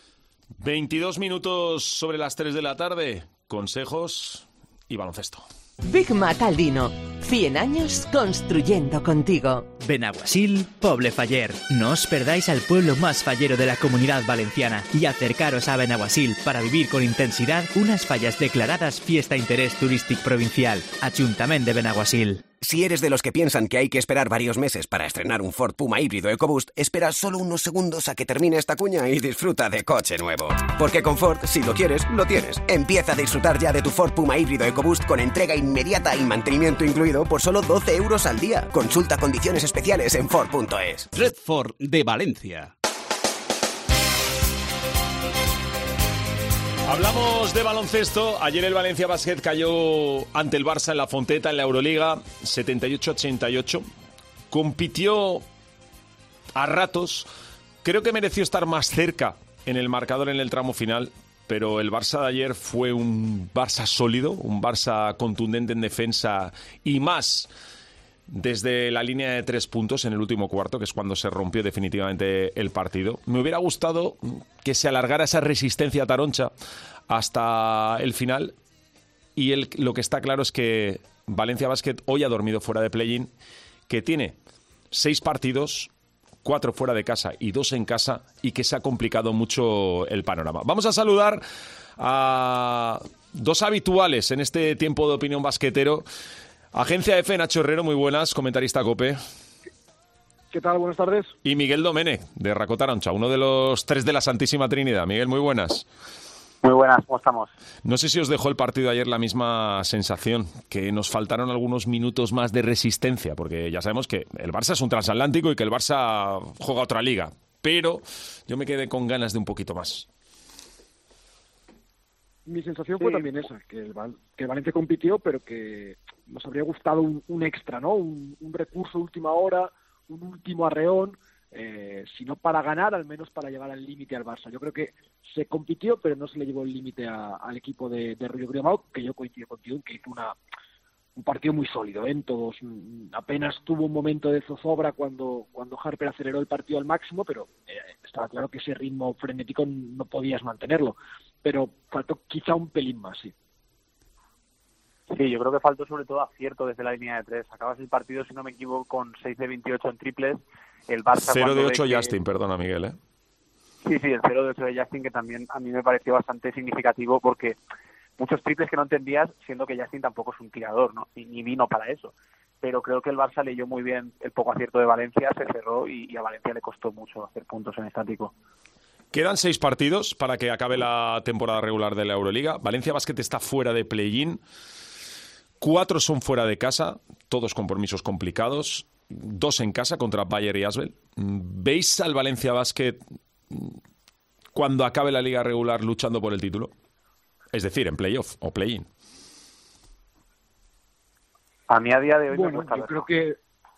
veintidós minutos sobre las tres de la tarde. Consejos y baloncesto. Big Mac Aldino. cien años construyendo contigo. Benaguasil, Poble Faller. No os perdáis al pueblo más fallero de la Comunidad Valenciana y acercaros a Benaguasil para vivir con intensidad unas fallas declaradas Fiesta Interés Turístic Provincial. Ayuntamiento de Benaguasil. Si eres de los que piensan que hay que esperar varios meses para estrenar un Ford Puma híbrido EcoBoost, espera solo unos segundos a que termine esta cuña y disfruta de coche nuevo. Porque con Ford, si lo quieres, lo tienes. Empieza a disfrutar ya de tu Ford Puma híbrido EcoBoost con entrega inmediata y mantenimiento incluido por solo doce euros al día. Consulta condiciones especiales en Ford punto es. Red Ford de Valencia. Hablamos de baloncesto. Ayer el Valencia Basket cayó ante el Barça en la Fonteta en la Euroliga, setenta y ocho a ochenta y ocho. Compitió a ratos. Creo que mereció estar más cerca en el marcador en el tramo final, pero el Barça de ayer fue un Barça sólido, un Barça contundente en defensa y más desde la línea de tres puntos en el último cuarto, que es cuando se rompió definitivamente el partido. Me hubiera gustado que se alargara esa resistencia taroncha hasta el final, y el, lo que está claro es que Valencia Basket hoy ha dormido fuera de play-in, que tiene seis partidos, cuatro fuera de casa y dos en casa, y que se ha complicado mucho el panorama. Vamos a saludar a dos habituales en este tiempo de opinión basquetero. Agencia F, Nacho Herrero, muy buenas, comentarista COPE. ¿Qué tal? Buenas tardes. Y Miguel Domenech, de Racó Taroncha, uno de los tres de la Santísima Trinidad. Miguel, muy buenas. Muy buenas, ¿cómo estamos? No sé si os dejó el partido ayer la misma sensación, que nos faltaron algunos minutos más de resistencia, porque ya sabemos que el Barça es un transatlántico y que el Barça juega otra liga, pero yo me quedé con ganas de un poquito más. Mi sensación fue sí. también esa, que el, Val- que el Valencia compitió, pero que nos habría gustado un, un extra, ¿no? Un, un recurso última hora, un último arreón, eh, si no para ganar, al menos para llevar al límite al Barça. Yo creo que se compitió, pero no se le llevó el límite al equipo de, de Río Griomao, que yo coincido contigo en que hizo una, un partido muy sólido, ¿eh? En todos, apenas tuvo un momento de zozobra cuando, cuando Harper aceleró el partido al máximo, pero eh, estaba claro que ese ritmo frenético no podías mantenerlo, pero faltó quizá un pelín más, sí. Sí, yo creo que faltó sobre todo acierto desde la línea de tres. Acabas el partido, si no me equivoco, con seis de veintiocho en triples. El Barça cero de ocho que... Justin, perdona Miguel, ¿eh? Sí, sí, el cero de ocho de Justin, que también a mí me pareció bastante significativo porque muchos triples que no entendías, siendo que Justin tampoco es un tirador, ¿no? Y ni vino para eso. Pero creo que el Barça leyó muy bien el poco acierto de Valencia, se cerró y, y a Valencia le costó mucho hacer puntos en estático. Quedan seis partidos para que acabe la temporada regular de la Euroliga. Valencia Basket está fuera de play-in. Cuatro son fuera de casa, todos compromisos complicados. Dos en casa contra Bayer y Asvel. ¿Veis al Valencia Basket cuando acabe la liga regular luchando por el título? Es decir, en playoff o play-in. A mí a día de hoy bueno, me cuesta yo verlo. creo que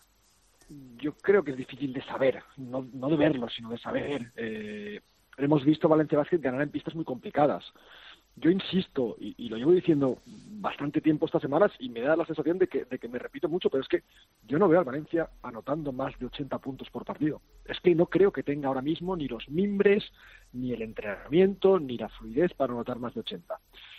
yo creo que es difícil de saber, no, no de verlo, sino de saber. Eh, hemos visto Valencia Basket ganar en pistas muy complicadas. Yo insisto, y, y lo llevo diciendo bastante tiempo estas semanas, y me da la sensación de que, de que me repito mucho, pero es que yo no veo al Valencia anotando más de ochenta puntos por partido. Es que no creo que tenga ahora mismo ni los mimbres, ni el entrenamiento, ni la fluidez para anotar más de ochenta.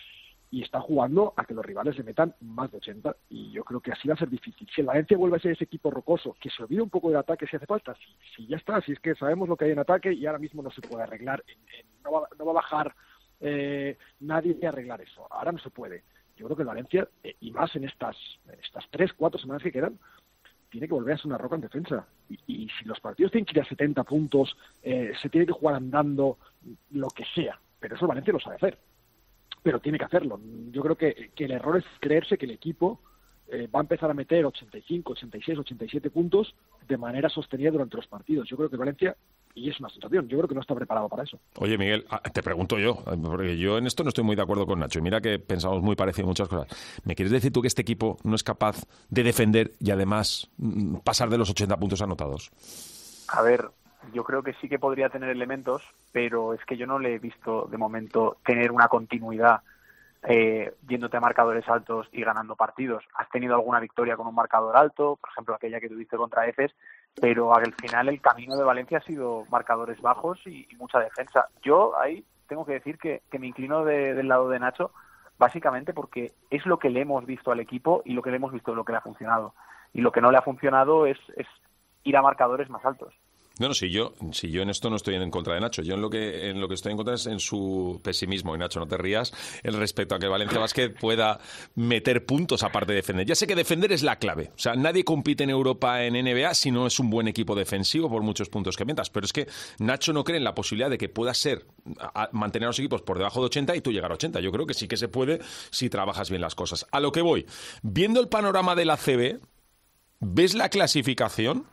Y está jugando a que los rivales le metan más de ochenta, y yo creo que así va a ser difícil. Si el Valencia vuelve a ser ese equipo rocoso, que se olvide un poco del ataque si hace falta, si, si ya está, si es que sabemos lo que hay en ataque y ahora mismo no se puede arreglar, en, en, no, va, no va a bajar eh, nadie a arreglar eso, ahora no se puede. Yo creo que el Valencia, eh, y más en estas, en estas tres, cuatro semanas que quedan, tiene que volver a ser una roca en defensa. Y, y si los partidos tienen que ir a setenta puntos, eh, se tiene que jugar andando, lo que sea, pero eso el Valencia lo sabe hacer. Pero tiene que hacerlo. Yo creo que, que el error es creerse que el equipo eh, va a empezar a meter ochenta y cinco, ochenta y seis, ochenta y siete puntos de manera sostenida durante los partidos. Yo creo que Valencia, y es una sensación, yo creo que no está preparado para eso. Oye, Miguel, te pregunto yo, porque yo en esto no estoy muy de acuerdo con Nacho, y mira que pensamos muy parecido en muchas cosas. ¿Me quieres decir tú que este equipo no es capaz de defender y además pasar de los ochenta puntos anotados? A ver, yo creo que sí que podría tener elementos, pero es que yo no le he visto de momento tener una continuidad eh, yéndote a marcadores altos y ganando partidos. Has tenido alguna victoria con un marcador alto, por ejemplo aquella que tuviste contra Efes, pero al final el camino de Valencia ha sido marcadores bajos y, y mucha defensa. Yo ahí tengo que decir que, que me inclino de, del lado de Nacho, básicamente porque es lo que le hemos visto al equipo y lo que le hemos visto lo que le ha funcionado. Y lo que no le ha funcionado es, es ir a marcadores más altos. No, no, si yo, si yo en esto no estoy en contra de Nacho, yo en lo que en lo que estoy en contra es en su pesimismo, y Nacho, no te rías, el respecto a que Valencia Basket pueda meter puntos aparte de defender. Ya sé que defender es la clave, o sea, nadie compite en Europa en N B A si no es un buen equipo defensivo por muchos puntos que metas, pero es que Nacho no cree en la posibilidad de que pueda ser a, a mantener a los equipos por debajo de ochenta y tú llegar a ochenta. Yo creo que sí que se puede si trabajas bien las cosas. A lo que voy, viendo el panorama de la C B, ¿ves la clasificación?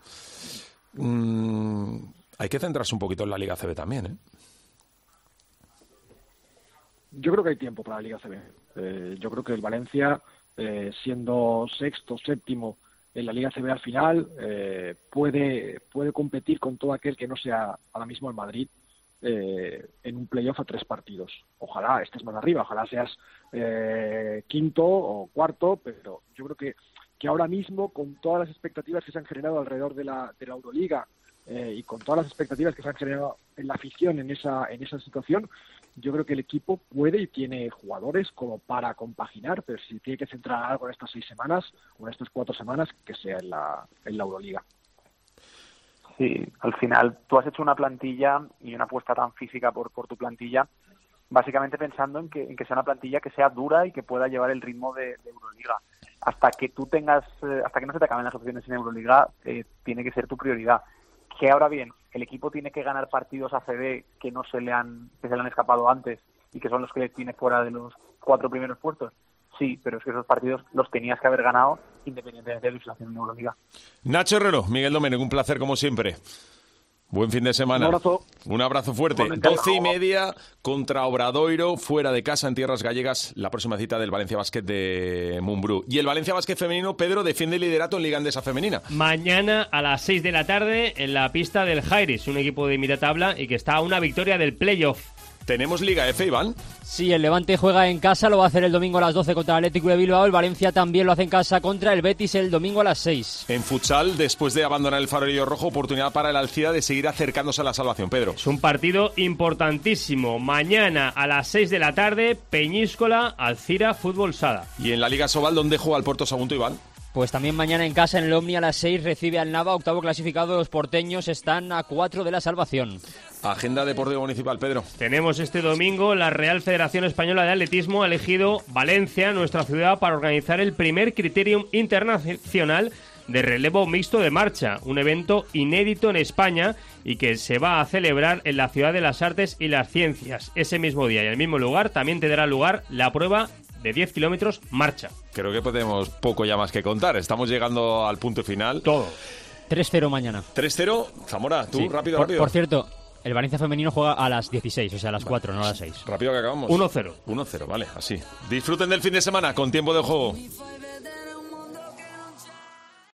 Mm, hay que centrarse un poquito en la Liga C B también, ¿eh? Yo creo que hay tiempo para la Liga C B. Eh, yo creo que el Valencia, eh, siendo sexto, séptimo en la Liga C B al final, eh, puede, puede competir con todo aquel que no sea ahora mismo el Madrid eh, en un playoff a tres partidos. Ojalá estés más arriba, ojalá seas eh, quinto o cuarto, pero yo creo que que ahora mismo, con todas las expectativas que se han generado alrededor de la, de la Euroliga eh, y con todas las expectativas que se han generado en la afición en esa, en esa situación, yo creo que el equipo puede y tiene jugadores como para compaginar, pero si tiene que centrar algo en estas seis semanas o en estas cuatro semanas, que sea en la, en la Euroliga. Sí, al final tú has hecho una plantilla y una apuesta tan física por, por tu plantilla, básicamente pensando en que, en que sea una plantilla que sea dura y que pueda llevar el ritmo de, de Euroliga. Hasta que tú tengas, eh, hasta que no se te acaben las opciones en Euroliga, eh, tiene que ser tu prioridad. Que ahora bien, el equipo tiene que ganar partidos A C B que no se le han, que se le han escapado antes y que son los que le tiene fuera de los cuatro primeros puestos. Sí, pero es que esos partidos los tenías que haber ganado independientemente de tu situación en Euroliga. Nacho Herrero, Miguel Domenech, un placer como siempre. Buen fin de semana. Un abrazo. Un abrazo fuerte. Doce y media contra Obradoiro, fuera de casa en tierras gallegas, la próxima cita del Valencia Basket de Mumbrú. Y el Valencia Basket femenino, Pedro, defiende el liderato en Liga Endesa femenina. Mañana a las seis de la tarde en la pista del Jairis, un equipo de mitad tabla y que está a una victoria del playoff. ¿Tenemos Liga F, Iván? Sí, el Levante juega en casa, lo va a hacer el domingo a las doce contra el Atlético de Bilbao. El Valencia también lo hace en casa contra el Betis el domingo a las seis. En futsal, después de abandonar el farolillo rojo, oportunidad para el Alcira de seguir acercándose a la salvación. Pedro. Es un partido importantísimo. Mañana a las seis de la tarde, Peñíscola, Alcira, Fútbol Sala. Y en la Liga Sobal, ¿dónde juega el Puerto Sagunto, Iván? Pues también mañana en casa en el Omni a las seis recibe al Nava, octavo clasificado. Los porteños están a cuatro de la salvación. Agenda deportiva municipal, Pedro. Tenemos este domingo la Real Federación Española de Atletismo ha elegido Valencia, nuestra ciudad, para organizar el primer Criterium Internacional de relevo mixto de marcha, un evento inédito en España y que se va a celebrar en la Ciudad de las Artes y las Ciencias. Ese mismo día y en el mismo lugar también tendrá lugar la prueba de diez kilómetros marcha. Creo que podemos poco ya más que contar. Estamos llegando al punto final. Todo. tres cero mañana. tres cero, Zamora, tú, Sí. rápido, por, rápido. Por cierto, el Valencia femenino juega a las dieciséis, o sea, a las cuatro, no a las seis. Rápido que acabamos. uno cero. uno cero, vale, así. Disfruten del fin de semana con Tiempo de Juego.